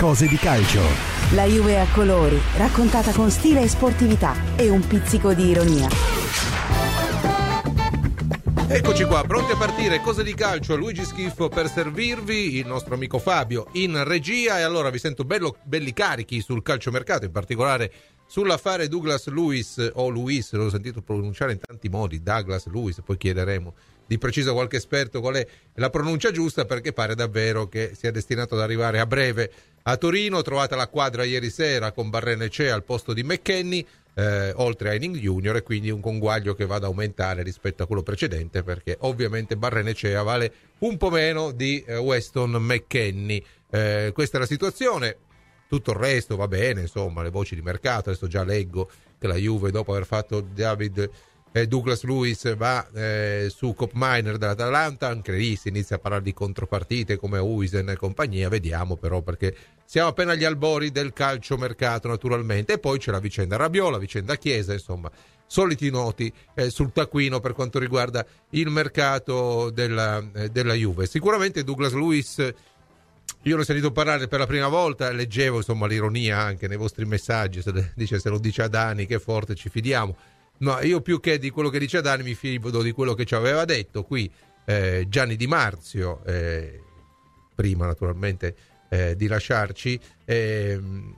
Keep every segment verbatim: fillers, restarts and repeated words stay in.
Cose di calcio. La Juve a colori, raccontata con stile e sportività e un pizzico di ironia. Eccoci qua, pronti a partire. Cose di calcio, Luigi Schiffo per servirvi, il nostro amico Fabio in regia. E allora vi sento bello, belli carichi sul calciomercato, in particolare sull'affare Douglas Luiz o Luiz, l'ho sentito pronunciare in tanti modi, Douglas Luiz, poi chiederemo di preciso a qualche esperto qual è la pronuncia giusta, perché pare davvero che sia destinato ad arrivare a breve a Torino. Trovata la quadra ieri sera con Barrenechea al posto di McKennie, eh, oltre a Henning Junior, e quindi un conguaglio che va ad aumentare rispetto a quello precedente, perché ovviamente Barrenechea vale un po' meno di eh, Weston McKennie. Eh, questa è la situazione. Tutto il resto va bene, insomma, le voci di mercato. Adesso già leggo che la Juve, dopo aver fatto David eh, Douglas Luiz, va eh, su Cop Miner dell'Atalanta. Anche lì si inizia a parlare di contropartite come Huijsen e compagnia. Vediamo però, perché siamo appena agli albori del calciomercato, naturalmente. E poi c'è la vicenda Rabiot, la vicenda Chiesa, insomma, soliti noti eh, sul taccuino per quanto riguarda il mercato della, eh, della Juve. Sicuramente Douglas Luiz, io l'ho sentito parlare per la prima volta, leggevo insomma l'ironia anche nei vostri messaggi, se, dice, se lo dice Adani che forte ci fidiamo. No, io più che di quello che dice Adani mi fido di quello che ci aveva detto qui eh, Gianni Di Marzio, eh, prima naturalmente eh, di lasciarci. Eh,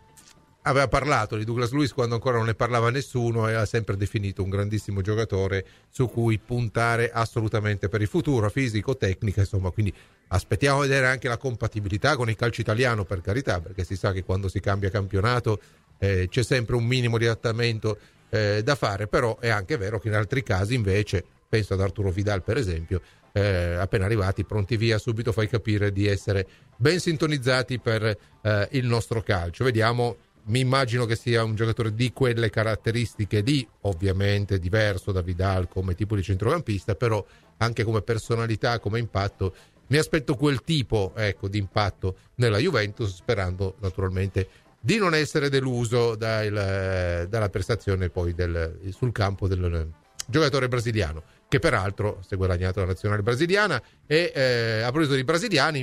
aveva parlato di Douglas Luiz quando ancora non ne parlava nessuno e ha sempre definito un grandissimo giocatore su cui puntare assolutamente per il futuro, fisico, tecnica, insomma. Quindi aspettiamo a vedere anche la compatibilità con il calcio italiano, per carità, perché si sa che quando si cambia campionato eh, c'è sempre un minimo di adattamento eh, da fare. Però è anche vero che in altri casi invece, penso ad Arturo Vidal per esempio, eh, appena arrivati pronti via subito fai capire di essere ben sintonizzati per eh, il nostro calcio. Vediamo. Mi immagino che sia un giocatore di quelle caratteristiche lì, ovviamente diverso da Vidal come tipo di centrocampista, però anche come personalità, come impatto, mi aspetto quel tipo, ecco, di impatto nella Juventus, sperando naturalmente di non essere deluso dal, dalla prestazione poi del, sul campo del giocatore brasiliano, che peraltro si è guadagnato la nazionale brasiliana. E eh, a proposito di brasiliani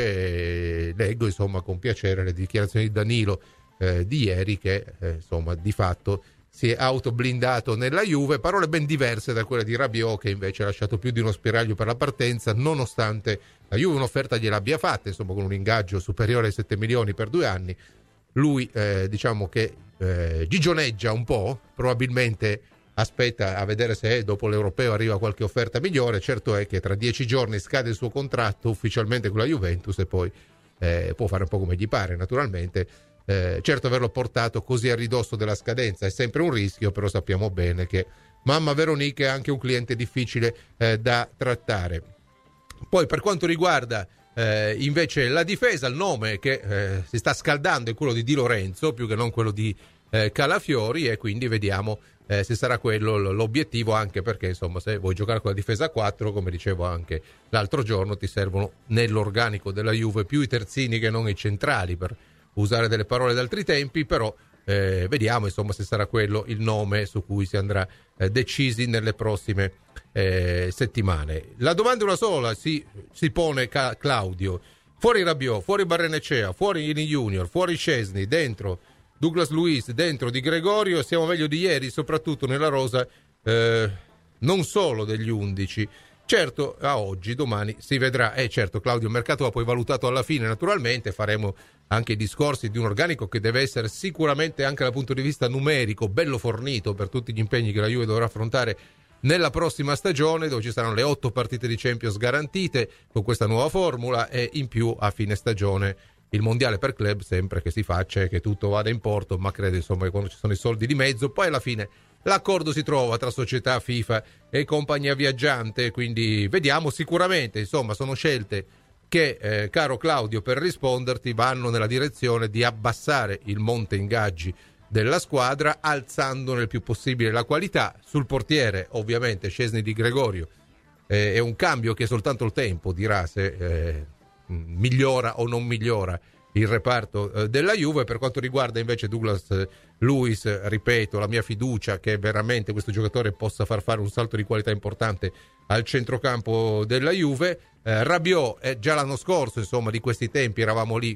invece eh, leggo insomma con piacere le dichiarazioni di Danilo Eh, di ieri, che eh, insomma di fatto si è autoblindato nella Juve. Parole ben diverse da quelle di Rabiot, che invece ha lasciato più di uno spiraglio per la partenza, nonostante la Juve un'offerta gliel'abbia fatta, insomma, con un ingaggio superiore ai sette milioni per due anni. Lui eh, diciamo che eh, gigioneggia un po', probabilmente aspetta a vedere se dopo l'Europeo arriva qualche offerta migliore. Certo è che tra dieci giorni scade il suo contratto ufficialmente con la Juventus e poi eh, può fare un po' come gli pare, naturalmente. Eh, certo, averlo portato così a ridosso della scadenza è sempre un rischio, però sappiamo bene che mamma Veronica è anche un cliente difficile eh, da trattare. Poi per quanto riguarda eh, invece la difesa, il nome che eh, si sta scaldando è quello di Di Lorenzo più che non quello di eh, Calafiori, e quindi vediamo eh, se sarà quello l'obiettivo, anche perché insomma se vuoi giocare con la difesa a quattro, come dicevo anche l'altro giorno, ti servono nell'organico della Juve più i terzini che non i centrali, per usare delle parole d'altri tempi. Però eh, vediamo insomma se sarà quello il nome su cui si andrà eh, decisi nelle prossime eh, settimane. La domanda è una sola, si, si pone ca- Claudio: fuori Rabiot, fuori Barrenechea, fuori Henning Junior, fuori Szczesny, dentro Douglas Luiz, dentro Di Gregorio, siamo meglio di ieri, soprattutto nella rosa eh, non solo degli undici. Certo, a oggi, domani si vedrà. Eh certo, Claudio, il mercato va poi valutato alla fine, naturalmente faremo anche i discorsi di un organico che deve essere sicuramente anche dal punto di vista numerico bello fornito per tutti gli impegni che la Juve dovrà affrontare nella prossima stagione, dove ci saranno le otto partite di Champions garantite con questa nuova formula, e in più a fine stagione il mondiale per club, sempre che si faccia e che tutto vada in porto, ma credo insomma che quando ci sono i soldi di mezzo poi alla fine l'accordo si trova tra società, FIFA e compagnia viaggiante. Quindi vediamo. Sicuramente insomma sono scelte che eh, caro Claudio, per risponderti, vanno nella direzione di abbassare il monte ingaggi della squadra, alzandone il più possibile la qualità. Sul portiere ovviamente Szczesny, Di Gregorio eh, è un cambio che soltanto il tempo dirà se eh, migliora o non migliora il reparto eh, della Juve. Per quanto riguarda invece Douglas eh, Luiz, ripeto, la mia fiducia che veramente questo giocatore possa far fare un salto di qualità importante al centrocampo della Juve. eh, Rabiot, eh, già l'anno scorso insomma di questi tempi eravamo lì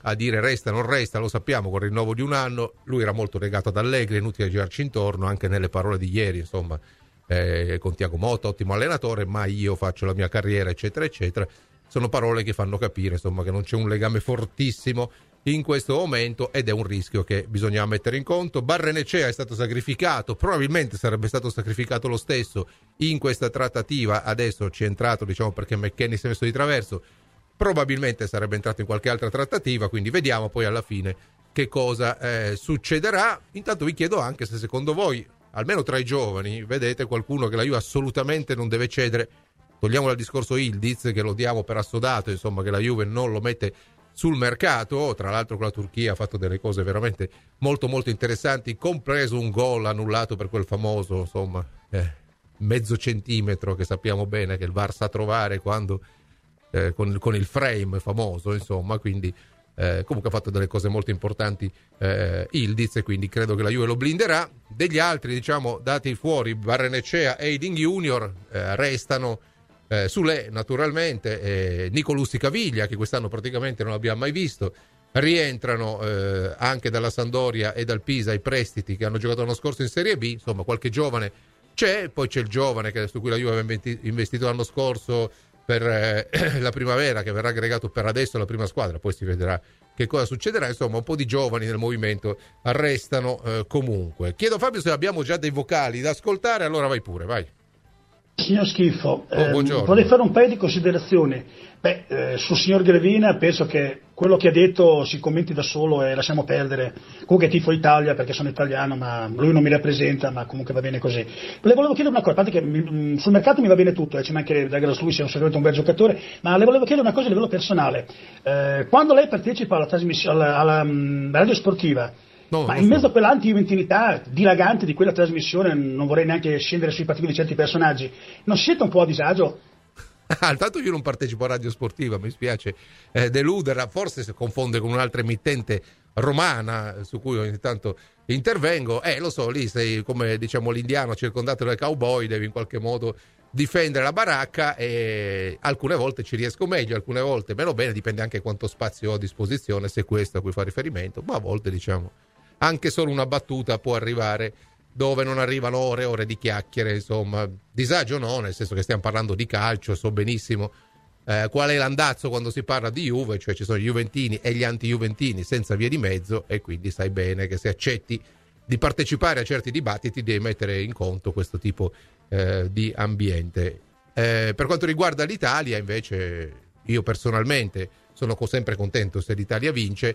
a dire resta non resta, lo sappiamo, con il rinnovo di un anno. Lui era molto legato ad Allegri, è inutile girarci intorno, anche nelle parole di ieri, insomma, eh, con Thiago Motta, ottimo allenatore, ma io faccio la mia carriera, eccetera eccetera. Sono parole che fanno capire, insomma, che non c'è un legame fortissimo in questo momento, ed è un rischio che bisogna mettere in conto. Barrenechea è stato sacrificato, probabilmente sarebbe stato sacrificato lo stesso in questa trattativa, adesso ci è entrato, diciamo, perché McKennie si è messo di traverso, probabilmente sarebbe entrato in qualche altra trattativa, quindi vediamo poi alla fine che cosa eh, succederà. Intanto vi chiedo anche se secondo voi, almeno tra i giovani, vedete qualcuno che la Juve assolutamente non deve cedere. Togliamo dal discorso Ildiz, che lo diamo per assodato, insomma, che la Juve non lo mette sul mercato. Tra l'altro con la Turchia ha fatto delle cose veramente molto molto interessanti, compreso un gol annullato per quel famoso, insomma, eh, mezzo centimetro che sappiamo bene che il V A R sa trovare quando eh, con, con il frame famoso, insomma, quindi eh, comunque ha fatto delle cose molto importanti eh, Ildiz, e quindi credo che la Juve lo blinderà. Degli altri, diciamo, dati fuori, Barrenechea e Eiding Junior, eh, restano Eh, Sule naturalmente, eh, Nicolussi Caviglia, che quest'anno praticamente non abbiamo mai visto, rientrano eh, anche dalla Sampdoria e dal Pisa i prestiti che hanno giocato l'anno scorso in Serie B, insomma qualche giovane c'è, poi c'è il giovane che, su cui la Juve aveva investito l'anno scorso per eh, la primavera, che verrà aggregato per adesso alla prima squadra, poi si vedrà che cosa succederà. Insomma, un po' di giovani nel movimento restano eh, comunque. Chiedo Fabio se abbiamo già dei vocali da ascoltare, allora vai pure, vai. Signor Schifo, oh, ehm, vorrei fare un paio di considerazioni. Beh, eh, sul signor Grevina penso che quello che ha detto si commenti da solo e lasciamo perdere. Comunque tifo Italia perché sono italiano, ma lui non mi rappresenta, ma comunque va bene così. Le volevo chiedere una cosa, a parte che mi, sul mercato mi va bene tutto, eh, ci mancherebbe, Douglas Luiz è un sicuramente un bel giocatore, ma le volevo chiedere una cosa a livello personale. Eh, quando lei partecipa alla trasmissione, alla, alla, alla radio sportiva, No, ma in mezzo so. a quella anti-juventinità dilagante di quella trasmissione, non vorrei neanche scendere sui partiti di certi personaggi, non siete un po' a disagio? Ah, tanto io non partecipo a radio sportiva, mi spiace eh, deluderla, forse si confonde con un'altra emittente romana su cui ogni tanto intervengo, eh lo so, lì sei come diciamo l'indiano circondato dai cowboy, devi in qualche modo difendere la baracca, e alcune volte ci riesco meglio, alcune volte meno bene, dipende anche quanto spazio ho a disposizione, se questo a cui fa riferimento, ma a volte diciamo anche solo una battuta può arrivare dove non arrivano ore e ore di chiacchiere, insomma. Disagio no, nel senso che stiamo parlando di calcio, so benissimo eh, qual è l'andazzo quando si parla di Juve, cioè ci sono gli juventini e gli anti-juventini senza vie di mezzo, e quindi sai bene che se accetti di partecipare a certi dibattiti devi mettere in conto questo tipo eh, di ambiente. Eh, per quanto riguarda l'Italia, invece, io personalmente sono sempre contento se l'Italia vince.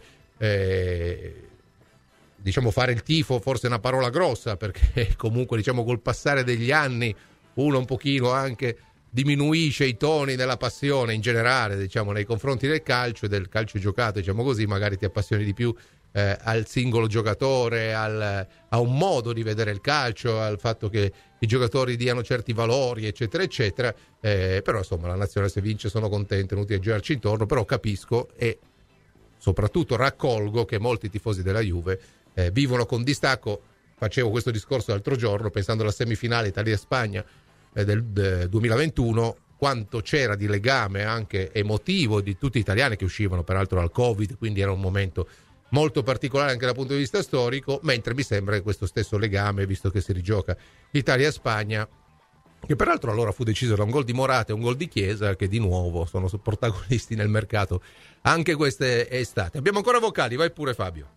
Eh, diciamo fare il tifo forse è una parola grossa, perché comunque diciamo col passare degli anni uno un pochino anche diminuisce i toni della passione in generale, diciamo, nei confronti del calcio e del calcio giocato, diciamo così, magari ti appassioni di più eh, al singolo giocatore, al, a un modo di vedere il calcio, al fatto che i giocatori diano certi valori, eccetera eccetera, eh, però insomma la nazionale se vince sono contento, inutile girarci intorno, però capisco e soprattutto raccolgo che molti tifosi della Juve Eh, vivono con distacco. Facevo questo discorso l'altro giorno pensando alla semifinale Italia-Spagna eh, del, del duemilaventuno, quanto c'era di legame anche emotivo di tutti gli italiani che uscivano peraltro dal Covid, quindi era un momento molto particolare anche dal punto di vista storico, mentre mi sembra che questo stesso legame, visto che si rigioca Italia-Spagna, che peraltro allora fu deciso da un gol di Morata e un gol di Chiesa, che di nuovo sono protagonisti nel mercato anche queste estate. Abbiamo ancora vocali, vai pure Fabio.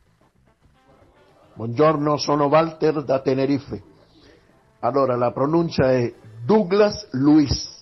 Buongiorno, sono Walter da Tenerife. Allora, la pronuncia è Douglas Luiz.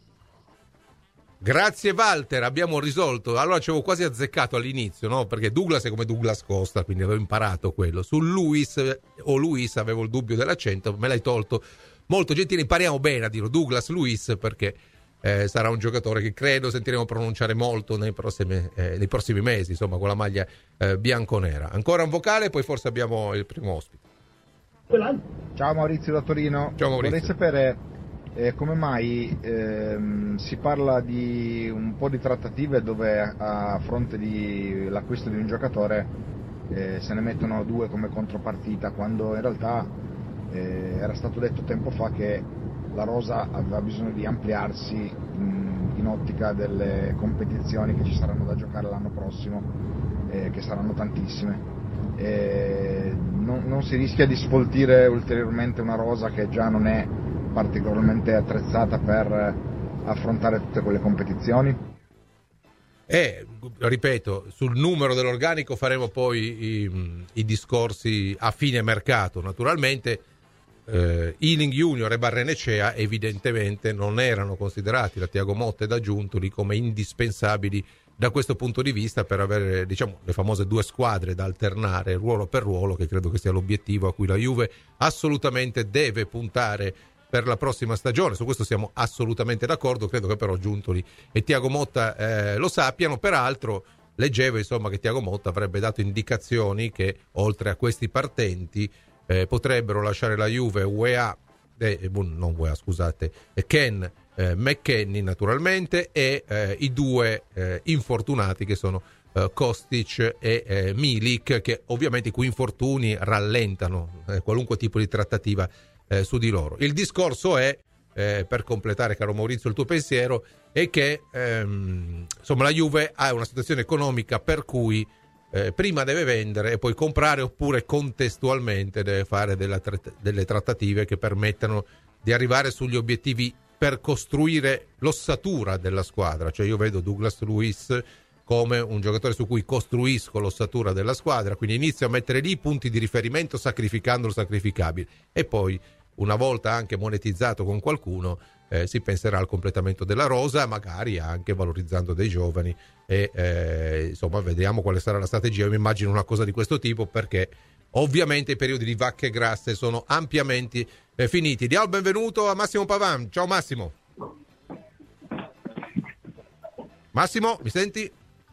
Grazie Walter, abbiamo risolto. Allora ci avevo quasi azzeccato all'inizio, no? Perché Douglas è come Douglas Costa, quindi avevo imparato quello. Su Luiz o Luis avevo il dubbio dell'accento, me l'hai tolto. Molto gentile, impariamo bene a dirlo, Douglas Luiz, perché eh, sarà un giocatore che credo sentiremo pronunciare molto nei prossimi, eh, nei prossimi mesi, insomma, con la maglia eh, bianconera. Ancora un vocale, poi forse abbiamo il primo ospite. Ciao Maurizio da Torino. Ciao Maurizio. Vorrei sapere eh, come mai ehm, si parla di un po' di trattative dove a fronte di l'acquisto di un giocatore eh, se ne mettono due come contropartita, quando in realtà eh, era stato detto tempo fa che la rosa aveva bisogno di ampliarsi in, in ottica delle competizioni che ci saranno da giocare l'anno prossimo, eh, che saranno tantissime. E non, non si rischia di sfoltire ulteriormente una rosa che già non è particolarmente attrezzata per affrontare tutte quelle competizioni? E ripeto, sul numero dell'organico faremo poi i, i discorsi a fine mercato. Naturalmente eh, Ealing Junior e Barrenecea evidentemente non erano considerati da Thiago Motta e da Giuntoli come indispensabili da questo punto di vista per avere, diciamo, le famose due squadre da alternare ruolo per ruolo, che credo che sia l'obiettivo a cui la Juve assolutamente deve puntare per la prossima stagione. Su questo siamo assolutamente d'accordo, credo che però Giuntoli e Thiago Motta eh, lo sappiano. Peraltro leggevo insomma che Thiago Motta avrebbe dato indicazioni che oltre a questi partenti eh, potrebbero lasciare la Juve U E A, eh, non U E A scusate, Ken eh, McKennie naturalmente e eh, i due eh, infortunati che sono eh, Kostic e eh, Milik, che ovviamente i cui infortuni rallentano eh, qualunque tipo di trattativa Eh, su di loro. Il discorso è, eh, per completare, caro Maurizio, il tuo pensiero, è che ehm, insomma la Juve ha una situazione economica per cui eh, prima deve vendere e poi comprare, oppure contestualmente deve fare della, delle trattative che permettano di arrivare sugli obiettivi per costruire l'ossatura della squadra. Cioè io vedo Douglas Luiz come un giocatore su cui costruisco l'ossatura della squadra, quindi inizio a mettere lì i punti di riferimento sacrificando il sacrificabile e poi una volta anche monetizzato con qualcuno eh, si penserà al completamento della rosa, magari anche valorizzando dei giovani e eh, insomma vediamo quale sarà la strategia. Io mi immagino una cosa di questo tipo, perché ovviamente i periodi di vacche grasse sono ampiamente eh, finiti. Diamo il benvenuto a Massimo Pavan. Ciao Massimo. Massimo, mi senti?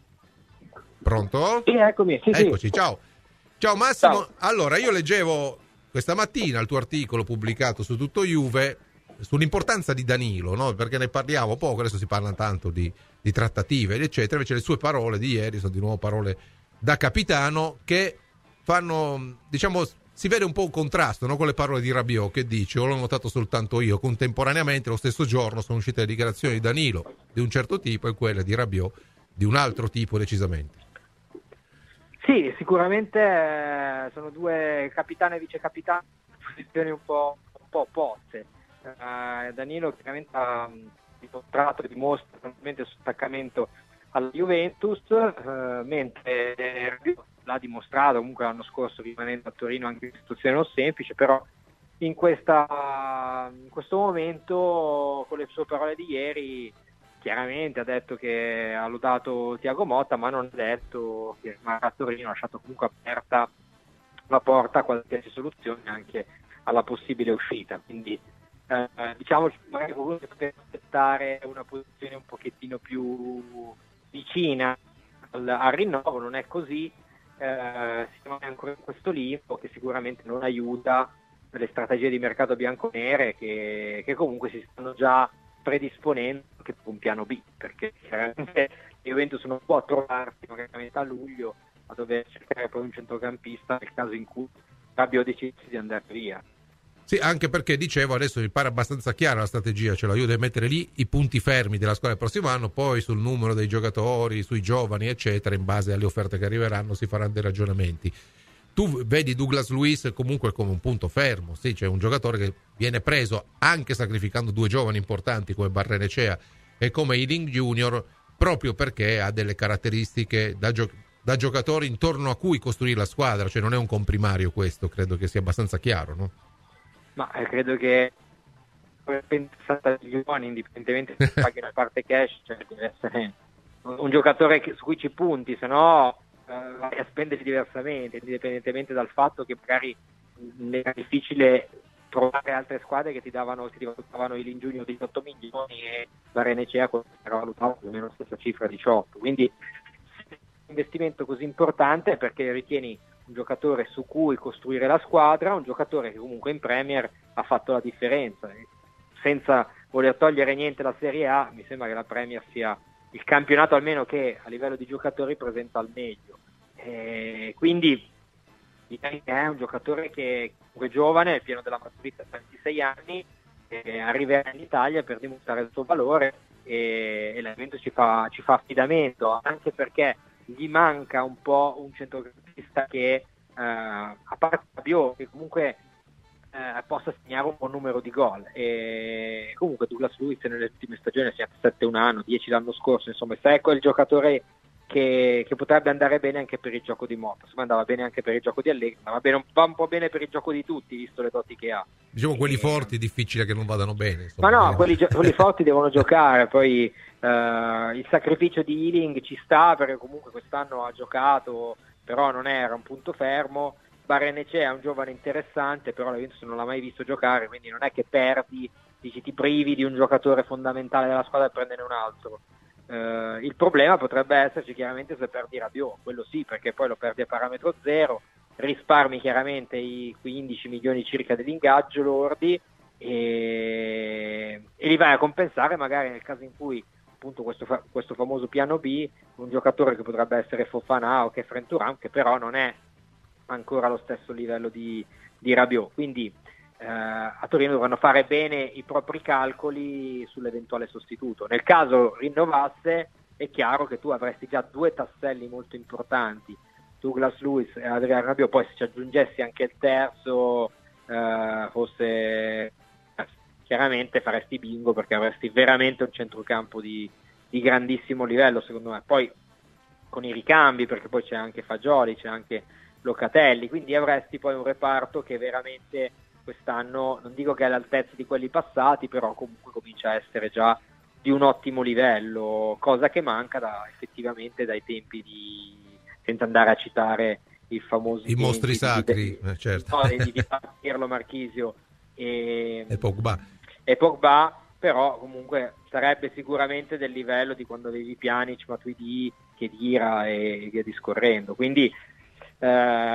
Pronto? Sì, eccomi. Sì, Eccoci, sì. ciao. Ciao Massimo. Ciao. Allora, io leggevo questa mattina il tuo articolo pubblicato su Tutto Juve sull'importanza di Danilo, no? Perché ne parliamo poco, adesso si parla tanto di, di trattative, eccetera. Invece le sue parole di ieri sono di nuovo parole da capitano che fanno, diciamo, si vede un po' un contrasto, no? Con le parole di Rabiot, che dice, o l'ho notato soltanto io, contemporaneamente lo stesso giorno sono uscite le dichiarazioni di Danilo di un certo tipo e quelle di Rabiot di un altro tipo decisamente. Sì, sicuramente eh, sono due capitano e vice capitano, posizioni un po', un po' opposte. Uh, Danilo chiaramente ha dimostrato e dimostra il suo attaccamento alla Juventus, uh, mentre l'ha dimostrato comunque l'anno scorso rimanendo a Torino anche in situazione non semplice, però in, questa, in questo momento con le sue parole di ieri chiaramente ha detto che ha lodato Thiago Motta, ma non ha detto che a Torino ha lasciato comunque aperta la porta a qualsiasi soluzione, anche alla possibile uscita. Quindi eh, diciamo magari qualcuno potrebbe aspettare una posizione un pochettino più vicina al, al rinnovo, non è così, eh, siamo ancora in questo limbo che sicuramente non aiuta le strategie di mercato bianconere che, che comunque si stanno già predisponendo anche per un piano B, perché chiaramente Juventus non può trovarsi magari a luglio a dover cercare poi un centrocampista nel caso in cui Rabiot decidesse di andare via. Sì, anche perché dicevo adesso mi pare abbastanza chiara la strategia, cioè la Juve deve mettere lì i punti fermi della squadra il prossimo anno, poi sul numero dei giocatori, sui giovani eccetera, in base alle offerte che arriveranno si faranno dei ragionamenti. Tu vedi Douglas Luiz comunque come un punto fermo, sì, c'è un giocatore che viene preso anche sacrificando due giovani importanti come Barrenecea e come Ealing Junior, proprio perché ha delle caratteristiche da, gio- da giocatore intorno a cui costruire la squadra, cioè non è un comprimario questo, credo che sia abbastanza chiaro, no? Ma eh, credo che per sessanta milioni, indipendentemente se paghi una parte cash, cioè deve essere un, un giocatore che, su cui ci punti, se no Uh, vai a spenderli diversamente, indipendentemente dal fatto che magari era difficile trovare altre squadre che ti davano, ti valutavano il Junior diciotto milioni e Barrenecea era valutato più o meno la stessa cifra diciotto, quindi un investimento così importante perché ritieni un giocatore su cui costruire la squadra, un giocatore che comunque in Premier ha fatto la differenza, senza voler togliere niente alla Serie A. Mi sembra che la Premier sia il campionato almeno che a livello di giocatori presenta al meglio, eh, quindi è un giocatore che è giovane, è pieno della maturità, ventisei anni, eh, arriverà in Italia per dimostrare il suo valore e, e la Juventus ci fa, ci fa affidamento, anche perché gli manca un po' un centrocampista che eh, a parte Rabiot, che comunque eh, possa segnare un buon numero di gol, e comunque Douglas Luiz nelle ultime stagioni ha segnato sette un anno, dieci l'anno scorso, insomma se è quel giocatore che, che potrebbe andare bene anche per il gioco di Motta, insomma andava bene anche per il gioco di Allegri, ma va, bene, va un po' bene per il gioco di tutti visto le doti che ha. Diciamo quelli e, forti difficile che non vadano bene, insomma. Ma no, quelli, quelli forti devono giocare, poi Uh, il sacrificio di Ealing ci sta perché comunque quest'anno ha giocato, però non era un punto fermo. Barrenechea è un giovane interessante, però la Juventus non l'ha mai visto giocare, quindi non è che perdi, dici, ti privi di un giocatore fondamentale della squadra per prenderne un altro. Uh, il problema potrebbe esserci chiaramente se perdi Rabiot, quello sì, perché poi lo perdi a parametro zero, risparmi chiaramente i quindici milioni circa dell'ingaggio lordi e, e li vai a compensare magari nel caso in cui appunto questo, fa- questo famoso piano B, un giocatore che potrebbe essere Fofana o che è Fren Thuram, che però non è ancora allo stesso livello di, di Rabiot, quindi eh, a Torino dovranno fare bene i propri calcoli sull'eventuale sostituto. Nel caso rinnovasse è chiaro che tu avresti già due tasselli molto importanti, Douglas Luiz e Adrian Rabiot, poi se ci aggiungessi anche il terzo eh, fosse... chiaramente faresti bingo perché avresti veramente un centrocampo di, di grandissimo livello secondo me, poi con i ricambi perché poi c'è anche Fagioli, c'è anche Locatelli, quindi avresti poi un reparto che veramente quest'anno non dico che è all'altezza di quelli passati, però comunque comincia a essere già di un ottimo livello, cosa che manca da, effettivamente dai tempi di, senza andare a citare il famoso i mostri di, sacri, di, eh, certo. no, di, di Pirlo, Marchisio e, e Pogba e Pogba, però comunque sarebbe sicuramente del livello di quando avevi Pjanic, Matuidi, Khedira e via discorrendo, quindi eh,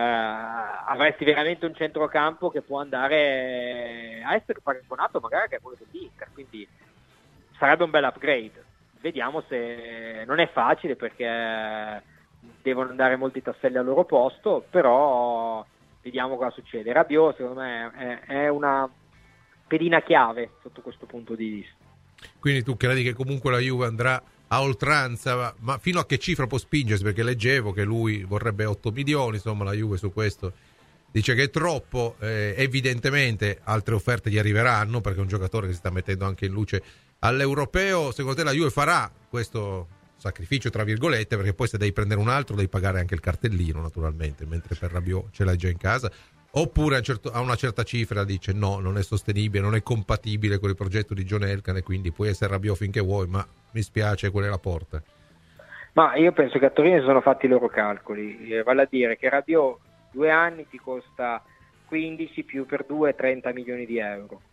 avresti veramente un centrocampo che può andare a essere paragonato magari anche a quello dell'Inter, quindi sarebbe un bel upgrade. Vediamo se non è facile perché devono andare molti tasselli al loro posto, però vediamo cosa succede. Rabiot secondo me è, è una pedina chiave sotto questo punto di vista. Quindi tu credi che comunque la Juve andrà a oltranza, ma, ma fino a che cifra può spingersi? Perché leggevo che lui vorrebbe otto milioni, insomma la Juve su questo dice che è troppo, eh, evidentemente altre offerte gli arriveranno perché è un giocatore che si sta mettendo anche in luce all'europeo. Secondo te la Juve farà questo sacrificio tra virgolette, perché poi se devi prendere un altro devi pagare anche il cartellino naturalmente, mentre per Rabiot ce l'hai già in casa? Oppure a, un certo, a una certa cifra dice no, non è sostenibile, non è compatibile con il progetto di John Elkann e quindi puoi essere Rabiot finché vuoi, ma mi spiace, quella è la porta. Ma io penso che a Torino si sono fatti i loro calcoli, eh, vale a dire che Rabiot due anni ti costa quindici più per due trenta milioni di euro,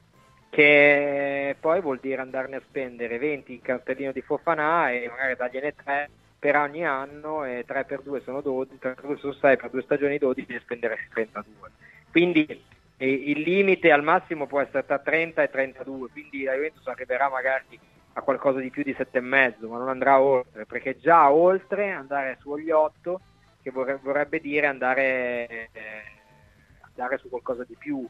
che poi vuol dire andarne a spendere venti in cartellino di Fofana e magari dargliene tre per ogni anno, e tre per due sono dodici, tre per due sono sei, per due stagioni dodici, e spenderesti trentadue. Quindi eh, il limite al massimo può essere tra trenta e trentadue, quindi la Juventus arriverà magari a qualcosa di più di sette e mezzo, ma non andrà oltre, perché già oltre andare sugli otto, che vorrebbe, vorrebbe dire andare, eh, andare su qualcosa di più,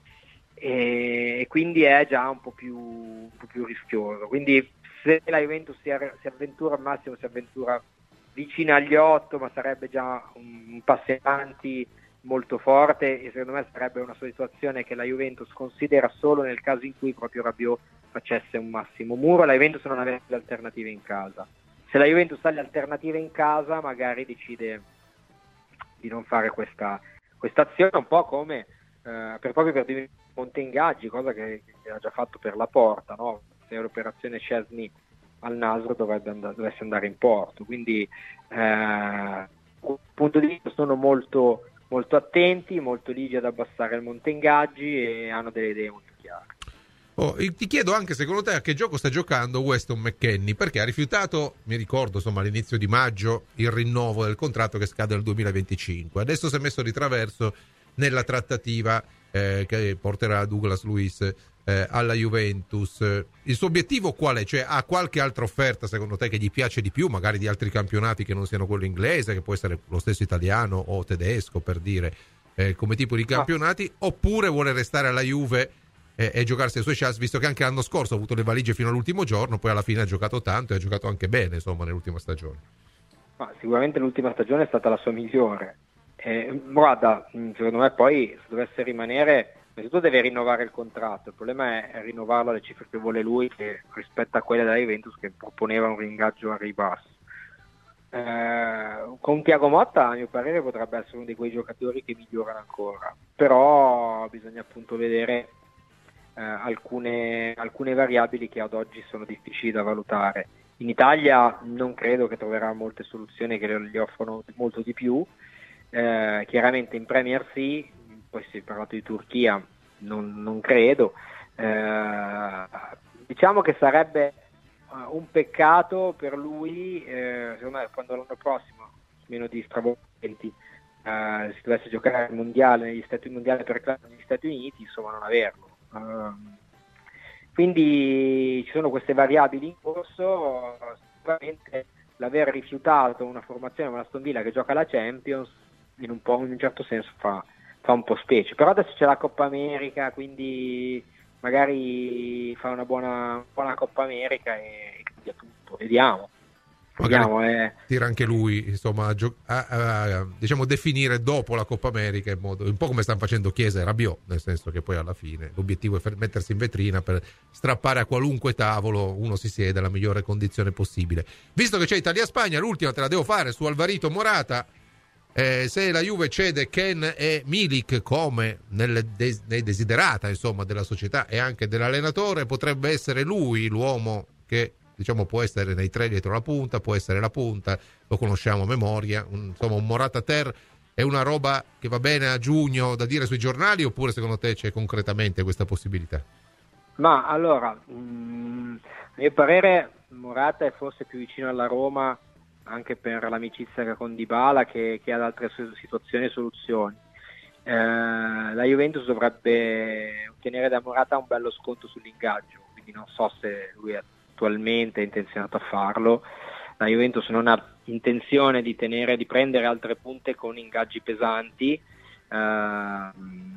e, e quindi è già un po' più, un po' più rischioso. Quindi se la Juventus si, si avventura al massimo, si avventura vicino agli otto, ma sarebbe già un, un passo avanti molto forte, e secondo me sarebbe una situazione che la Juventus considera solo nel caso in cui proprio Rabiot facesse un massimo muro, la Juventus non avesse le alternative in casa. Se la Juventus ha le alternative in casa magari decide di non fare questa questa azione, un po' come eh, per proprio per diminuire il monte ingaggi, cosa che, che ha già fatto per la Porta, no? Se l'operazione Szczesny al Nasr dovrebbe and- dovesse andare in porto, quindi eh, dal punto di vista sono molto molto attenti, molto ligi ad abbassare il monte ingaggi e hanno delle idee molto chiare. Oh, ti chiedo anche secondo te a che gioco sta giocando Weston McKennie, perché ha rifiutato, mi ricordo insomma all'inizio di maggio, il rinnovo del contratto che scade nel duemilaventicinque. Adesso si è messo di traverso nella trattativa eh, che porterà Douglas Luiz eh, alla Juventus. Il suo obiettivo qual è? Cioè ha qualche altra offerta secondo te che gli piace di più, magari di altri campionati che non siano quello inglese, che può essere lo stesso italiano o tedesco per dire, eh, come tipo di campionati, ah. oppure vuole restare alla Juve e, e giocarsi le sue chance, visto che anche l'anno scorso ha avuto le valigie fino all'ultimo giorno, poi alla fine ha giocato tanto e ha giocato anche bene, insomma, nell'ultima stagione. Ma sicuramente l'ultima stagione è stata la sua migliore. Eh, guarda, secondo me poi se dovesse rimanere, innanzitutto deve rinnovare il contratto. Il problema è rinnovarlo alle cifre che vuole lui, che rispetto a quelle della Juventus, che proponeva un ringaggio a ribasso. Eh, con Thiago Motta, a mio parere, potrebbe essere uno di quei giocatori che migliorano ancora, però bisogna appunto vedere eh, alcune, alcune variabili che ad oggi sono difficili da valutare. In Italia non credo che troverà molte soluzioni che gli offrono molto di più. Eh, chiaramente in Premier sì, poi si è parlato di Turchia, non, non credo. Eh, diciamo che sarebbe uh, un peccato per lui, eh, secondo me, quando l'anno prossimo, meno di stravolgenti, eh, si dovesse giocare al mondiale negli Stati mondiali per club negli Stati Uniti, insomma, non averlo. Uh, quindi ci sono queste variabili in corso. Sicuramente l'aver rifiutato una formazione come la Aston Villa che gioca la Champions in un po', in un certo senso fa, fa un po' specie, però adesso c'è la Coppa America, quindi magari fa una buona, buona Coppa America e, e quindi appunto vediamo. Vediamo eh. Tira anche lui, insomma, a, gio- a, a, diciamo definire dopo la Coppa America in modo un po' come stanno facendo Chiesa e Rabiot, nel senso che poi alla fine l'obiettivo è mettersi in vetrina per strappare a qualunque tavolo uno si siede alla migliore condizione possibile. Visto che c'è Italia-Spagna, l'ultima te la devo fare su Alvarito Morata. Eh, se la Juve cede Ken e Milik come nel des- nei desiderata, insomma, della società e anche dell'allenatore, potrebbe essere lui l'uomo che, diciamo, può essere nei tre dietro la punta, può essere la punta, lo conosciamo a memoria, un, insomma un Morata ter è una roba che va bene a giugno da dire sui giornali, oppure secondo te c'è concretamente questa possibilità? Ma allora, mh, a mio parere Morata è forse più vicino alla Roma anche per l'amicizia che ha con Dybala che, che ad altre situazioni e soluzioni. Eh, la Juventus dovrebbe ottenere da Morata un bello sconto sull'ingaggio, quindi non so se lui attualmente è intenzionato a farlo. La Juventus non ha intenzione di tenere, di prendere altre punte con ingaggi pesanti, eh,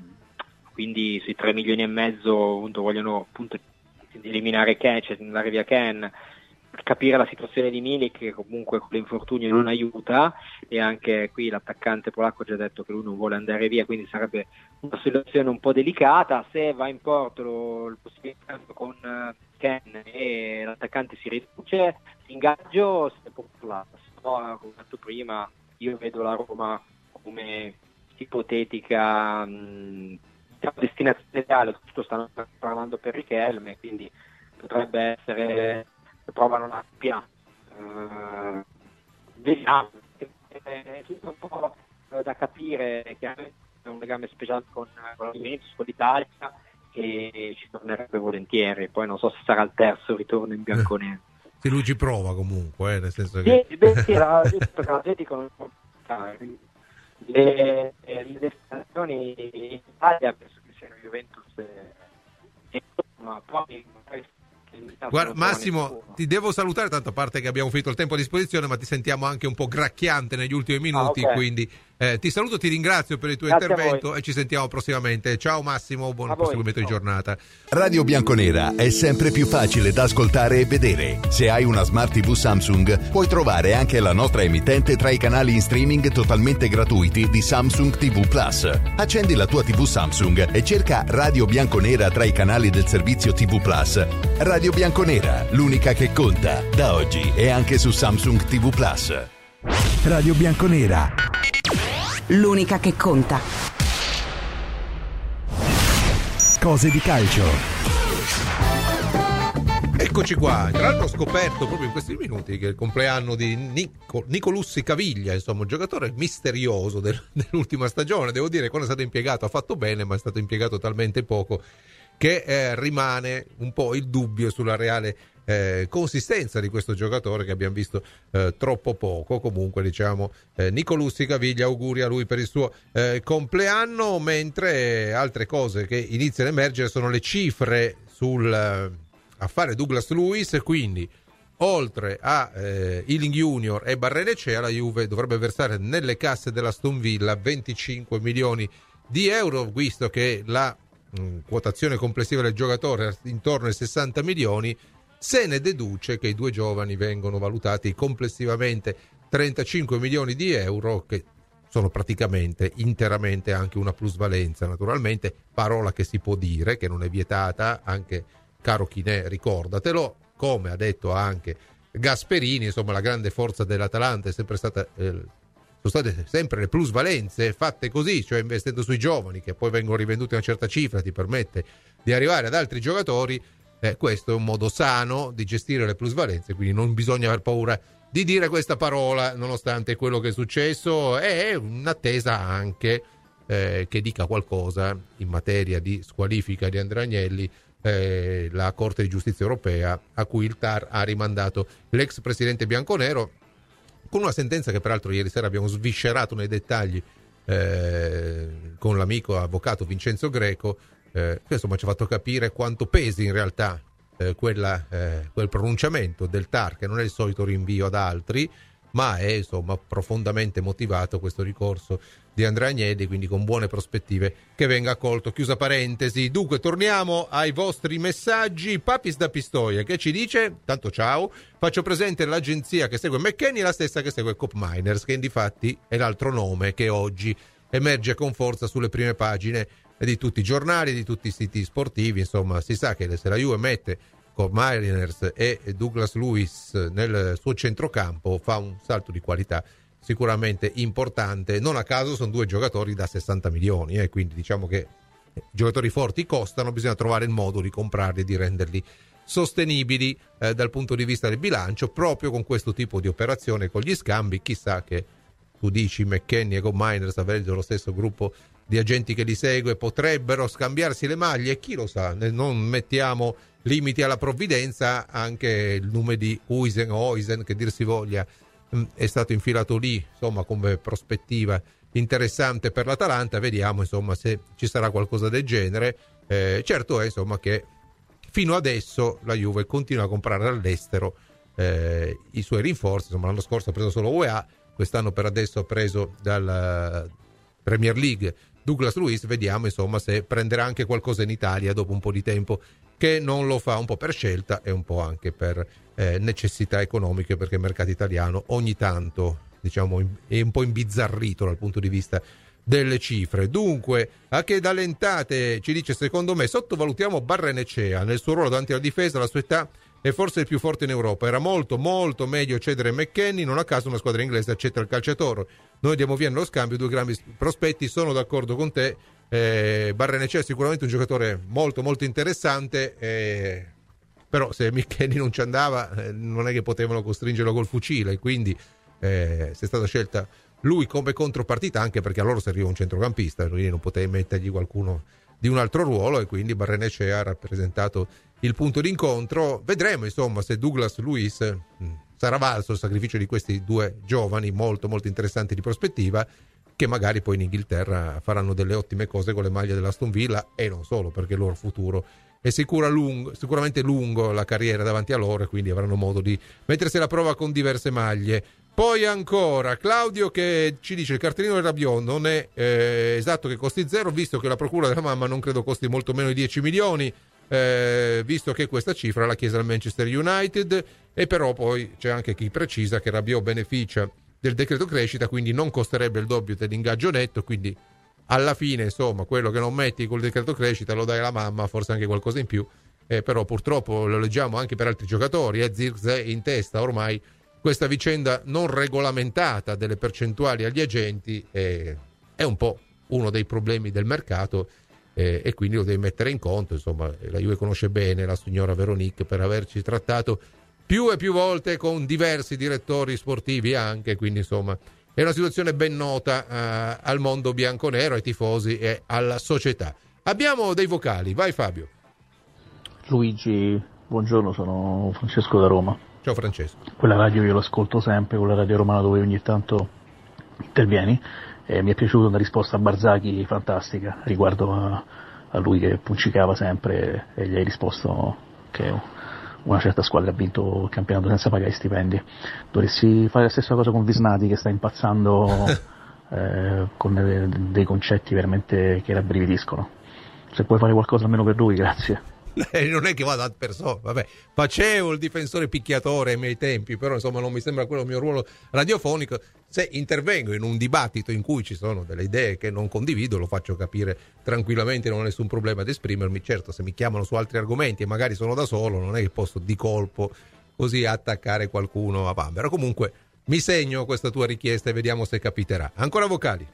quindi sui tre milioni e mezzo appunto, vogliono appunto eliminare Ken, cioè andare via Ken, capire la situazione di Milik che comunque con l'infortunio non aiuta, e anche qui l'attaccante polacco ha già detto che lui non vuole andare via, quindi sarebbe una situazione un po' delicata. Se va in porto lo, il possibile con uh, Ken e l'attaccante si riduce, l'ingaggio si può parlare. No, come ho detto prima, io vedo la Roma come ipotetica mh, destinazione reale, tutto stanno parlando per Richelme, quindi potrebbe essere provano una P A. Uh, vediamo, è tutto un po' da capire, chiaramente è un legame speciale con, con la Juventus, con l'Italia, e ci tornerebbe volentieri. Poi non so se sarà il terzo ritorno in bianconero. Se lui ci prova comunque, eh, nel senso che sì, beh, sì, la, perché l'Atletico non può fare le, le destinazioni in Italia, penso che sia la Juventus e, ma poi guarda, Massimo, ti devo salutare, tanto a parte che abbiamo finito il tempo a disposizione, ma ti sentiamo anche un po' gracchiante negli ultimi minuti, ah, okay. Quindi eh, ti saluto, ti ringrazio per il tuo Grazie intervento e ci sentiamo prossimamente. Ciao Massimo, buon proseguimento di giornata. Radio Bianconera è sempre più facile da ascoltare e vedere. Se hai una Smart tivù Samsung, puoi trovare anche la nostra emittente tra i canali in streaming totalmente gratuiti di Samsung tivù Plus. Accendi la tua tivù Samsung e cerca Radio Bianconera tra i canali del servizio tivù Plus. Radio Bianconera, l'unica che conta, da oggi e anche su Samsung tivù Plus. Radio Bianconera, l'unica che conta. Cose di calcio. Eccoci qua. Tra l'altro ho scoperto proprio in questi minuti che è il compleanno di Nico, Nicolussi Caviglia, insomma un giocatore misterioso del, dell'ultima stagione. Devo dire, quando è stato impiegato ha fatto bene, ma è stato impiegato talmente poco che eh, rimane un po' il dubbio sulla reale eh, consistenza di questo giocatore che abbiamo visto eh, troppo poco. Comunque diciamo eh, Nicolussi Caviglia, auguri a lui per il suo eh, compleanno, mentre altre cose che iniziano a emergere sono le cifre sul eh, affare Douglas Luiz. Quindi oltre a eh, Ealing Junior e Barrenechea, la Juve dovrebbe versare nelle casse dell'Aston Villa venticinque milioni di euro, visto che la mh, quotazione complessiva del giocatore intorno ai sessanta milioni, se ne deduce che i due giovani vengono valutati complessivamente trentacinque milioni di euro, che sono praticamente interamente anche una plusvalenza, naturalmente, parola che si può dire, che non è vietata, anche caro Chinè, ricordatelo, come ha detto anche Gasperini, insomma la grande forza dell'Atalanta è sempre stata, eh, sono state sempre le plusvalenze fatte così, cioè investendo sui giovani che poi vengono rivenduti a una certa cifra, ti permette di arrivare ad altri giocatori, eh, questo è un modo sano di gestire le plusvalenze, quindi non bisogna aver paura di dire questa parola nonostante quello che è successo, è un'attesa anche eh, che dica qualcosa in materia di squalifica di Andrea Agnelli, eh, la Corte di Giustizia Europea a cui il T A R ha rimandato l'ex presidente bianconero, con una sentenza che peraltro ieri sera abbiamo sviscerato nei dettagli eh, con l'amico avvocato Vincenzo Greco, eh, che insomma ci ha fatto capire quanto pesi in realtà Eh, quella, eh, quel pronunciamento del T A R, che non è il solito rinvio ad altri, ma è insomma profondamente motivato questo ricorso di Andrea Agnelli, quindi con buone prospettive che venga accolto. Chiusa parentesi. Dunque torniamo ai vostri messaggi. Papis da Pistoia che ci dice: tanto ciao, faccio presente l'agenzia che segue McKenny è la stessa che segue Cop Miners, che difatti è l'altro nome che oggi emerge con forza sulle prime pagine di tutti i giornali, di tutti i siti sportivi. Insomma, si sa che se la Juve mette Cop Miners e Douglas Luiz nel suo centrocampo fa un salto di qualità sicuramente importante. Non a caso sono due giocatori da sessanta milioni, eh, quindi diciamo che i giocatori forti costano, bisogna trovare il modo di comprarli e di renderli sostenibili eh, dal punto di vista del bilancio, proprio con questo tipo di operazione, con gli scambi. Chissà che tu dici McKenny e Cop Miners, avendo lo stesso gruppo di agenti che li segue, potrebbero scambiarsi le maglie, chi lo sa, non mettiamo limiti alla provvidenza. Anche il nome di Huijsen o Huijsen, che dir si voglia, è stato infilato lì, insomma, come prospettiva interessante per l'Atalanta. Vediamo insomma se ci sarà qualcosa del genere. Eh, certo è insomma che fino adesso la Juve continua a comprare all'estero eh, i suoi rinforzi. Insomma, l'anno scorso ha preso solo U E A, quest'anno per adesso ha preso dalla Premier League Douglas Luiz. Vediamo insomma se prenderà anche qualcosa in Italia dopo un po' di tempo che non lo fa, un po' per scelta e un po' anche per eh, necessità economiche, perché il mercato italiano ogni tanto diciamo è un po' imbizzarrito dal punto di vista delle cifre. Dunque, a che Dalentate ci dice: secondo me sottovalutiamo Barrenechea nel suo ruolo davanti alla difesa, la sua età è forse il più forte in Europa, era molto molto meglio cedere McKenny, non a caso una squadra inglese accetta il calciatore, noi diamo via nello scambio due grandi prospetti. Sono d'accordo con te, eh, Barrenechea è sicuramente un giocatore molto molto interessante, eh, però se McKenny non ci andava eh, non è che potevano costringerlo col fucile, quindi eh, se è stata scelta lui come contropartita, anche perché a loro serviva un centrocampista, quindi non potevi mettergli qualcuno di un altro ruolo, e quindi Barrenechea ha rappresentato il punto d'incontro. Vedremo insomma se Douglas Luiz mh, sarà valso il sacrificio di questi due giovani molto molto interessanti di prospettiva, che magari poi in Inghilterra faranno delle ottime cose con le maglie dell'Aston Villa, e non solo, perché il loro futuro è sicura lungo, sicuramente lungo la carriera davanti a loro, e quindi avranno modo di mettersi alla prova con diverse maglie. Poi ancora Claudio che ci dice: il cartellino del Rabiot non è eh, esatto che costi zero, visto che la procura della mamma non credo costi molto meno di dieci milioni, eh, visto che questa cifra l'ha chiesa al Manchester United. E però poi c'è anche chi precisa che Rabiot beneficia del decreto crescita, quindi non costerebbe il doppio dell'ingaggio netto, quindi alla fine insomma quello che non metti col decreto crescita lo dai alla mamma, forse anche qualcosa in più. Eh, però purtroppo lo leggiamo anche per altri giocatori, eh, Zirkzee in testa ormai questa vicenda non regolamentata delle percentuali agli agenti eh, è un po' uno dei problemi del mercato, eh, e quindi lo devi mettere in conto. Insomma, la Juve conosce bene la signora Veronique per averci trattato più e più volte con diversi direttori sportivi anche, quindi insomma è una situazione ben nota eh, al mondo bianconero, ai tifosi e alla società. Abbiamo dei vocali, vai Fabio. Luigi, buongiorno, sono Francesco da Roma. Ciao Francesco. Quella radio io l'ascolto sempre, quella radio romana dove ogni tanto intervieni, e mi è piaciuta una risposta a Barzaghi fantastica riguardo a, a lui che puncicava sempre, e gli hai risposto che una certa squadra ha vinto il campionato senza pagare stipendi. Dovresti fare la stessa cosa con Visnati, che sta impazzando eh, con dei concetti veramente che rabbrividiscono. se puoi fare qualcosa almeno per lui, grazie. Eh, non è che vado ad persona, vabbè, facevo il difensore picchiatore ai miei tempi, però insomma non mi sembra quello il mio ruolo radiofonico. Se intervengo in un dibattito in cui ci sono delle idee che non condivido, lo faccio capire tranquillamente, non ho nessun problema ad esprimermi. Certo, se mi chiamano su altri argomenti e magari sono da solo, non è che posso di colpo così attaccare qualcuno a Bambera. Comunque mi segno questa tua richiesta e vediamo se capiterà. Ancora vocali.